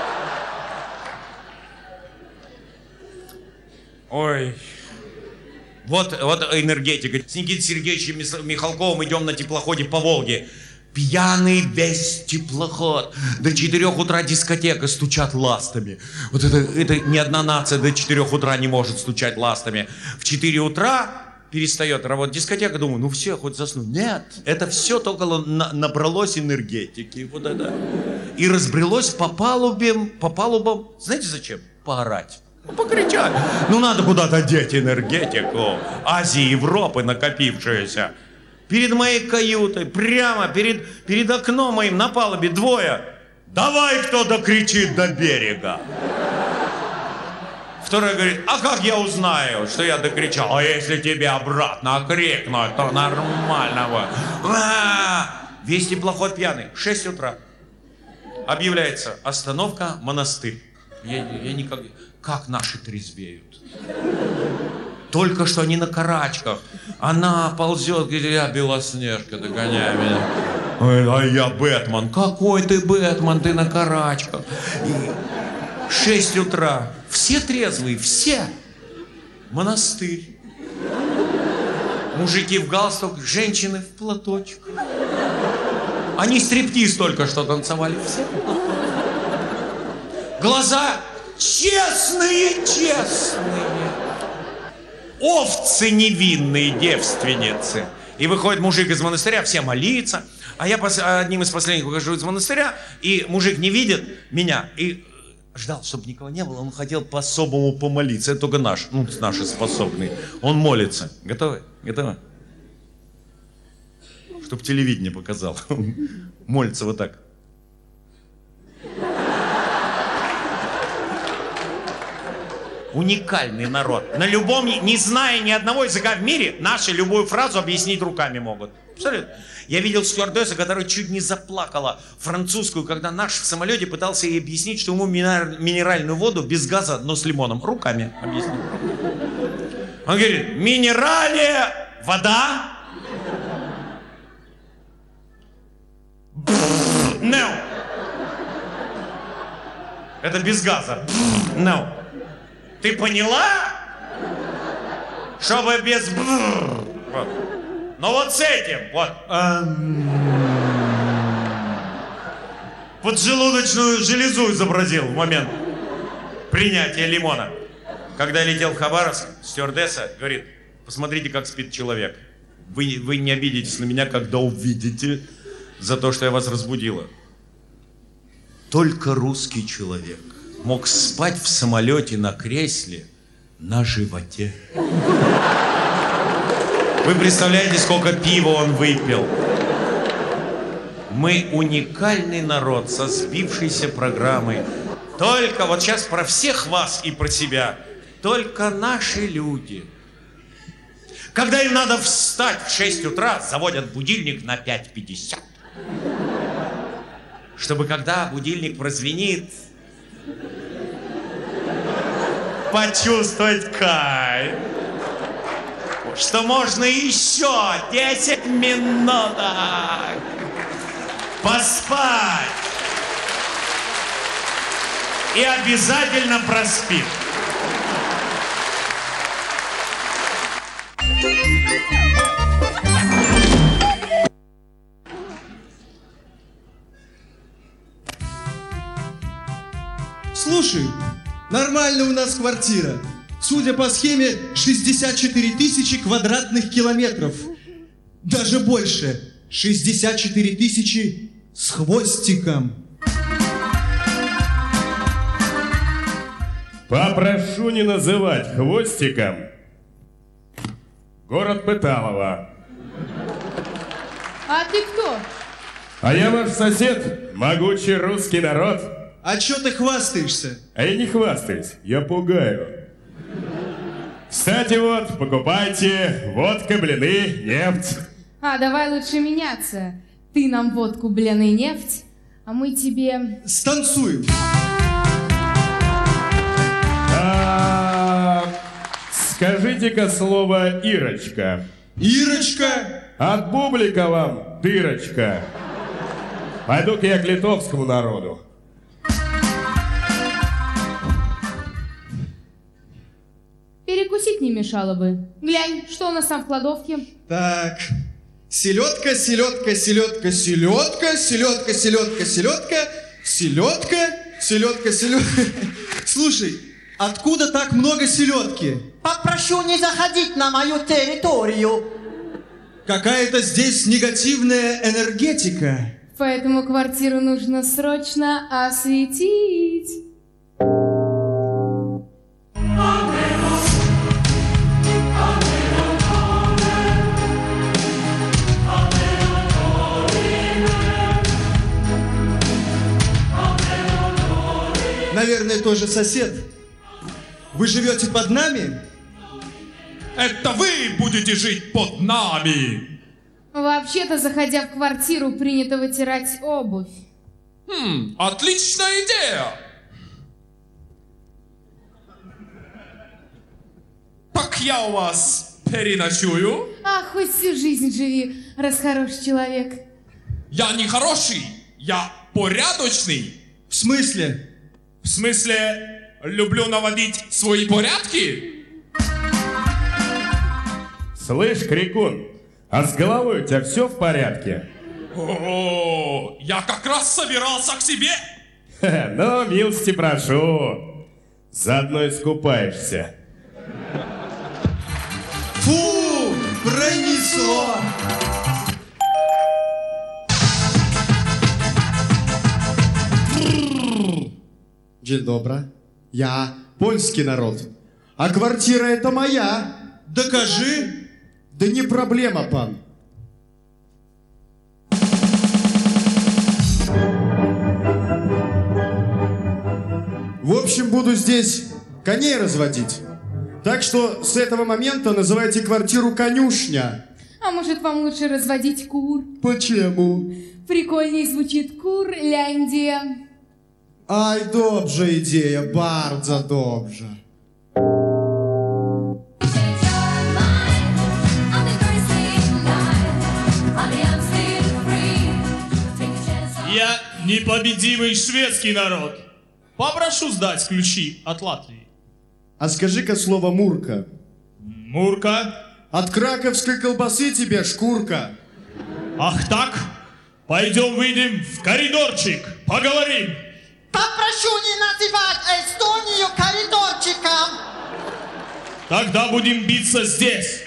S5: Ой. Вот энергетика. С Никитой Сергеевичем Михалковым идем на теплоходе по Волге. Пьяный весь теплоход. До 4 утра дискотека, стучат ластами. Вот это ни одна нация до 4 утра не может стучать ластами. В 4 утра перестает работать дискотека. Думаю, ну все, хоть засну. Нет, это все только набралось энергетики. Вот это. И разбрелось по палубам. Знаете зачем? Поорать. Покричать. Ну надо куда-то деть энергетику Азии, Европы накопившуюся. Перед моей каютой, прямо перед окном моим на палубе двое. Давай, кто докричит до берега. Второй говорит: а как я узнаю, что я докричал? А если тебе обратно крикнуть, то нормально. Весь теплоход пьяный. 6 утра. Объявляется: остановка, монастырь. Я никак... Как наши трезвеют. Только что они на карачках. Она ползет, говорит: я Белоснежка, догоняй меня. А я Бэтмен. Какой ты Бэтмен, ты на карачках. И 6 утра. Все трезвые, все. Монастырь. Мужики в галстук, женщины в платочек. Они стриптиз только что танцевали. Все. Глаза честные. Овцы невинные, девственницы. И выходит мужик из монастыря, все молиться. А я одним из последних выхожу из монастыря, и мужик не видит меня. И ждал, чтобы никого не было. Он хотел по-особому помолиться. Это только наши способные. Он молится. Готовы? Готовы? Чтоб телевидение показал. Молится вот так. Уникальный народ. На любом, не зная ни одного языка в мире, наши любую фразу объяснить руками могут. Абсолютно. Я видел стюардессу, которая чуть не заплакала французскую, когда наш в самолете пытался ей объяснить, что ему минеральную воду без газа, но с лимоном. Руками объяснил. Он говорит, минеральная вода. No. Это без газа. No. Ты поняла? Чтобы без... Вот. Но вот с этим, вот. Поджелудочную железу изобразил в момент принятия лимона. Когда я летел в Хабаровск, стюардесса говорит, посмотрите, как спит человек. Вы не обидитесь на меня, когда увидите за то, что я вас разбудила. Только русский человек мог спать в самолете на кресле на животе. Вы представляете, сколько пива он выпил? Мы уникальный народ со сбившейся программой. Только вот сейчас про всех вас и про себя. Только наши люди. Когда им надо встать в 6 утра, заводят будильник на 5:50. Чтобы когда будильник прозвенит, почувствовать кайф. Что можно еще 10 минут поспать. И обязательно проспит.
S6: Слушай, нормально у нас квартира. Судя по схеме, 64 тысячи квадратных километров. Даже больше. 64 тысячи с хвостиком.
S4: Попрошу не называть хвостиком город Пыталово.
S2: А ты кто?
S4: А я ваш сосед, могучий русский народ.
S6: А чё ты хвастаешься?
S4: А я не хвастаюсь, я пугаю. Кстати, вот, покупайте водка, блины, нефть.
S7: А, давай лучше меняться. Ты нам водку, блины, нефть, а мы тебе...
S6: Станцуем.
S4: Скажите-ка слово Ирочка.
S6: Ирочка?
S4: От бублика вам дырочка. Пойду-ка я к литовскому народу.
S7: Перекусить не мешало бы. Глянь, что у нас там в кладовке?
S6: Так, селедка, селедка, селедка, селедка, селедка, селедка, селедка, селедка, селедка, селедка. Слушай, откуда так много селедки?
S8: Попрошу не заходить на мою территорию.
S6: Какая-то здесь негативная энергетика.
S7: Поэтому квартиру нужно срочно осветить.
S6: Наверное, тоже сосед. Вы живете под нами?
S9: Это вы будете жить под нами.
S7: Вообще-то, заходя в квартиру, принято вытирать обувь.
S9: Отличная идея. Так я у вас переночую.
S7: А, хоть всю жизнь живи, раз хороший человек.
S9: Я не хороший, я порядочный.
S6: В смысле?
S9: В смысле, люблю наводить свои порядки?
S4: Слышь, крикун, а с головой у тебя все в порядке?
S9: О, я как раз собирался к себе.
S4: Ну, милости прошу. Заодно искупаешься.
S6: Фу, пронесло.
S10: Dzień dobry. Я польский народ. А квартира это моя.
S6: Докажи.
S10: Да не проблема, пан. В общем, буду здесь коней разводить. Так что с этого момента называйте квартиру конюшня.
S7: А может, вам лучше разводить кур?
S10: Почему?
S7: Прикольней звучит Курляндия.
S10: Ай, добра ідея, bardzo dobrze.
S9: Я непобедимый шведский народ. Попрошу сдать ключи от Латвии.
S10: А скажи-ка слово «мурка».
S9: Мурка?
S10: От краковской колбасы тебе шкурка.
S9: Ах так? Пойдем выйдем в коридорчик, поговорим.
S8: Попрошу не называть Эстонию коридорчиком.
S9: Тогда будем биться здесь.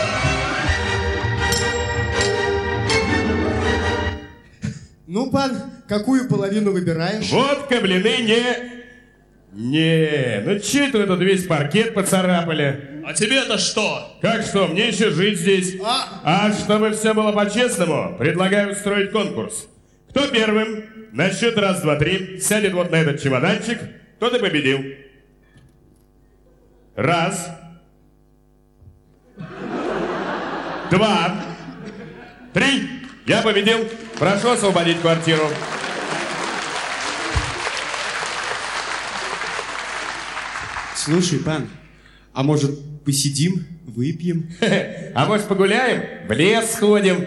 S10: Ну, пан, какую половину выбираешь?
S4: Водка, блины, ну че это вы тут весь паркет поцарапали?
S9: А тебе-то что?
S4: Как что, мне еще жить здесь? А чтобы все было по-честному, предлагаю устроить конкурс. Кто первым на счет раз, два, три сядет вот на этот чемоданчик, тот и победил. Раз. Два. Три. Я победил. Прошу освободить квартиру.
S10: Слушай, пан, а может посидим, выпьем?
S4: А может погуляем? В лес сходим?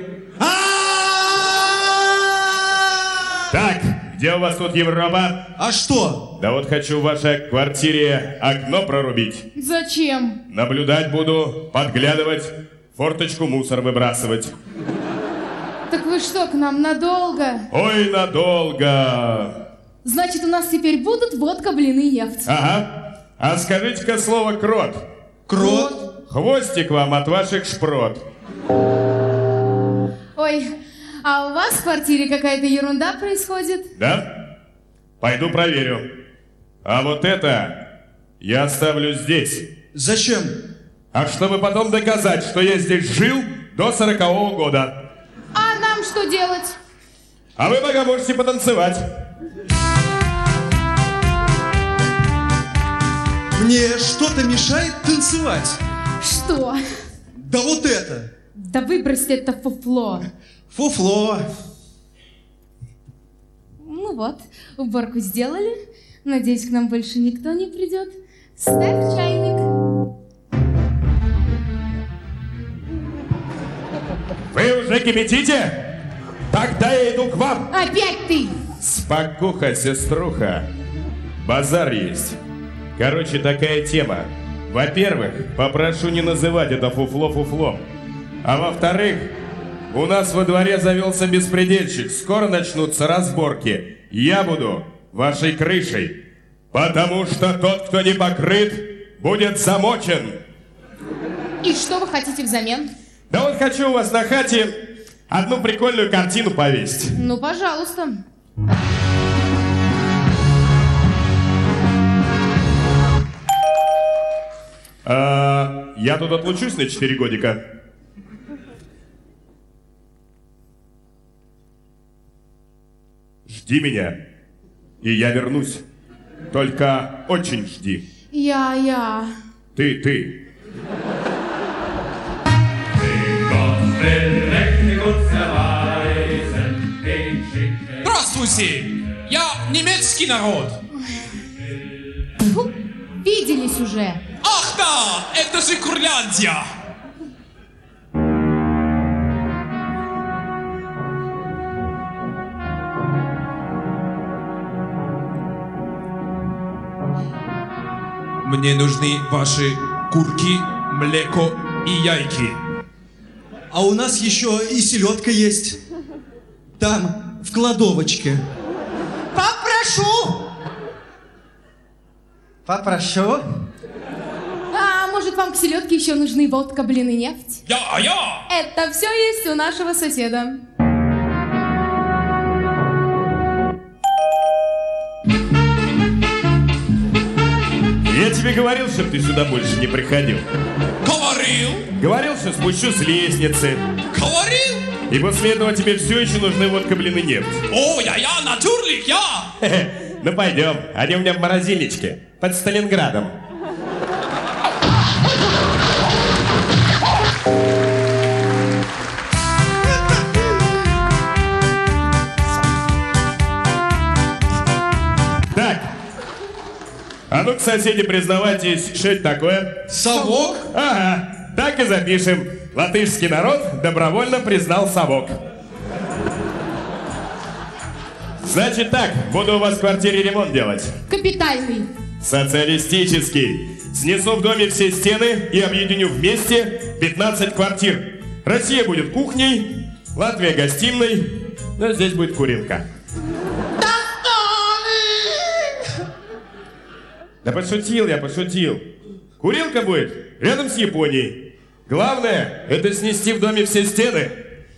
S4: Так, где у вас тут Европа?
S6: А что?
S4: Да вот хочу в вашей квартире окно прорубить.
S7: Зачем?
S4: Наблюдать буду, подглядывать, форточку мусор выбрасывать.
S7: Так вы что, к нам надолго?
S4: Ой, надолго.
S7: Значит, у нас теперь будут водка, блины, нефть.
S4: Ага. А скажите-ка слово крот.
S6: Крот?
S4: Хвостик вам от ваших шпрот.
S7: Ой, а у вас в квартире какая-то ерунда происходит?
S4: Да? Пойду проверю. А вот это я оставлю здесь.
S6: Зачем?
S4: А чтобы потом доказать, что я здесь жил до 40-го года.
S7: А нам что делать?
S4: А вы пока можете потанцевать.
S6: Мне что-то мешает танцевать.
S7: Что?
S6: Да вот это.
S7: Да выбросьте это фуфло.
S6: Фуфло.
S7: Ну вот, уборку сделали. Надеюсь, к нам больше никто не придет. Ставь чайник.
S4: Вы уже кипятите? Тогда я иду к вам.
S7: Опять ты!
S4: Спокуха, сеструха. Базар есть. Короче, такая тема. Во-первых, попрошу не называть это фуфло фуфлом. А во-вторых, у нас во дворе завелся беспредельщик. Скоро начнутся разборки. Я буду вашей крышей. Потому что тот, кто не покрыт, будет замочен.
S7: И что вы хотите взамен?
S4: Да вот хочу у вас на хате одну прикольную картину повесить.
S7: Ну, пожалуйста.
S4: Я тут отлучусь на 4 годика. Жди меня, и я вернусь. Только очень жди.
S7: Я.
S4: Ты.
S9: Здравствуйте! Я немецкий народ.
S7: Фу, виделись уже.
S9: Ах да, это же Курляндия. Мне нужны ваши курки, млеко и яйки.
S6: А у нас еще и селедка есть. Там, в кладовочке.
S8: Попрошу.
S7: А может, вам к селедке еще нужны водка, блин и нефть?
S9: Я!
S7: Это все есть у нашего соседа.
S4: Я тебе говорил, чтобы ты сюда больше не приходил.
S9: Говорил!
S4: Говорил, что спущу с лестницы.
S9: Говорил!
S4: И после этого тебе все еще нужны водка, блин и нефть.
S9: О, я, натюрлик, я!
S4: Ну пойдем, они у меня в морозильничке, под Сталинградом. А ну-ка, соседи, признавайтесь, что это такое?
S6: Совок?
S4: Ага, так и запишем. Латышский народ добровольно признал совок. Значит так, буду у вас в квартире ремонт делать.
S7: Капитальный.
S4: Социалистический. Снесу в доме все стены и объединю вместе 15 квартир. Россия будет кухней, Латвия гостиной, но здесь будет курилка. Да пошутил я, пошутил. Курилка будет рядом с Японией. Главное, это снести в доме все стены.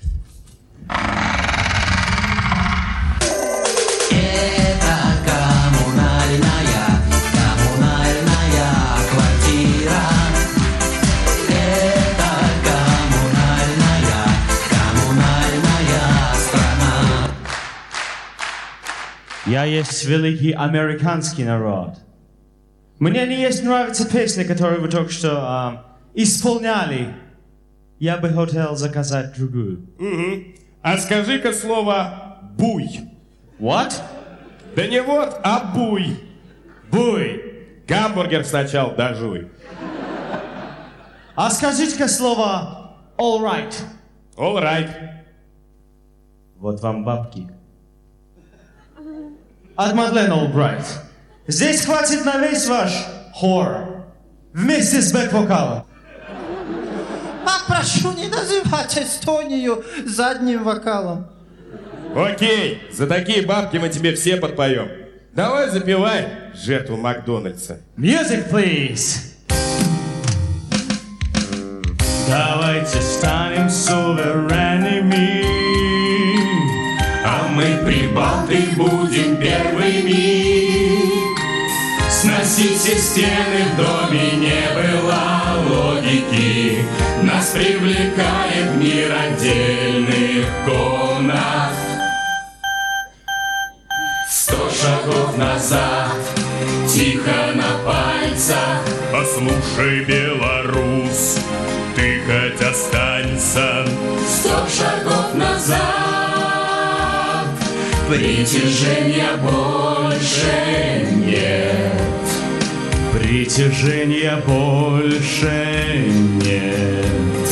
S11: Я есть великий американский народ. Мне не есть нравится песня, которую вы только что исполняли. Я бы хотел заказать другую.
S4: Угу. А скажи-ка слово «буй».
S11: What?
S4: Да не вот, а «буй».
S11: Буй.
S4: Гамбургер сначала дожуй.
S11: А скажите-ка слово all right.
S4: All right.
S11: Вот вам бабки. От Мадлен Олбрайт. Здесь хватит на весь ваш хор. Вместе с бэк-вокалом.
S8: Попрошу не называть Эстонию задним вокалом.
S4: Окей, за такие бабки мы тебе все подпоем. Давай запевай жертву Макдональдса.
S11: Music, please. Давайте станем суверенными.
S12: А мы, прибалты, будем первыми. Сносить все стены в доме не было логики. Нас привлекает мир отдельных комнат. 100 шагов назад, тихо на пальцах.
S4: Послушай, белорус, ты хоть останься.
S12: 100 шагов назад, притяжения больше нет.
S11: Притяжения больше нет.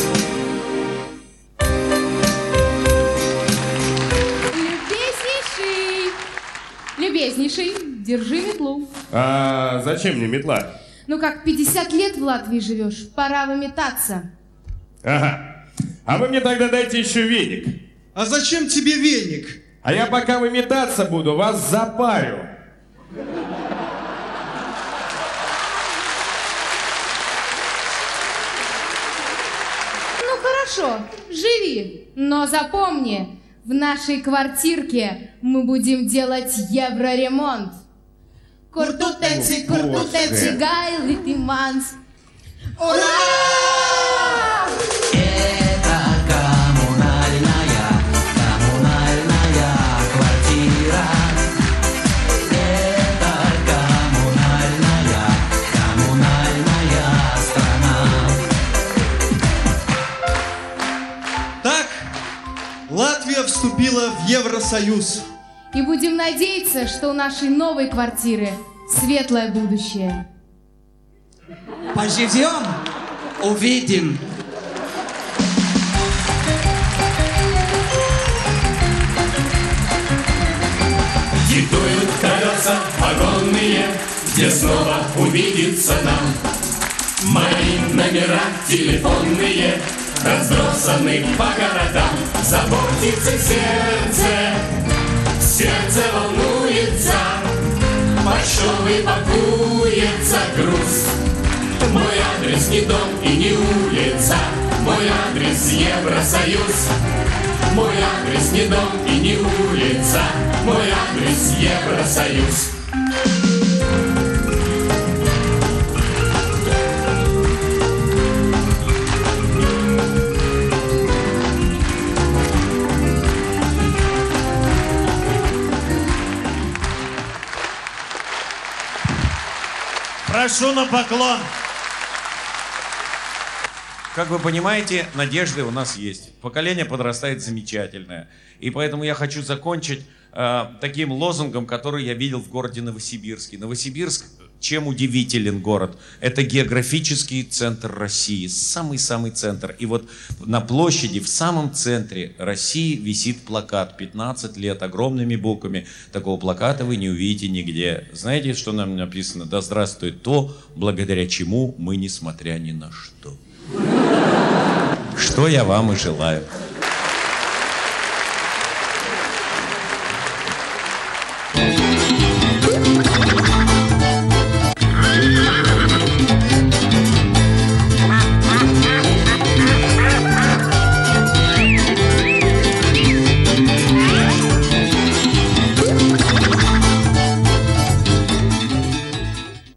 S7: Любезнейший, держи метлу.
S4: А зачем мне метла?
S7: Ну как, 50 лет в Латвии живешь, пора выметаться.
S4: Ага. А вы мне тогда дайте еще веник.
S6: А зачем тебе веник?
S4: А я пока выметаться буду, вас запарю.
S7: Ну хорошо, живи, но запомни, в нашей квартирке мы будем делать евроремонт. Куртутеци, куртутеци, гайли ты манс. Ура!
S12: Это коммунальная квартира. Это коммунальная страна.
S6: Так, Латвия вступила в Евросоюз.
S7: И будем надеяться, что у нашей новой квартиры светлое будущее.
S8: Поживем, увидим.
S12: Диктуют колеса вагонные, где снова увидится нам. Мои номера телефонные разбросаны по городам. Заботится сердце, сердце волнуется, почтовый пакуется груз. Мой адрес не дом и не улица, мой адрес Евросоюз. Мой адрес не дом и не улица, мой адрес Евросоюз.
S11: Прошу на поклон.
S5: Как вы понимаете, надежды у нас есть. Поколение подрастает замечательное. И поэтому я хочу закончить таким лозунгом, который я видел в городе Новосибирске. Новосибирск Чем удивителен город? Это географический центр России, самый-самый центр. И вот на площади, в самом центре России висит плакат 15 лет огромными буквами. Такого плаката вы не увидите нигде. Знаете, что нам написано? Да здравствует то, благодаря чему мы, несмотря ни на что. Что я вам и желаю.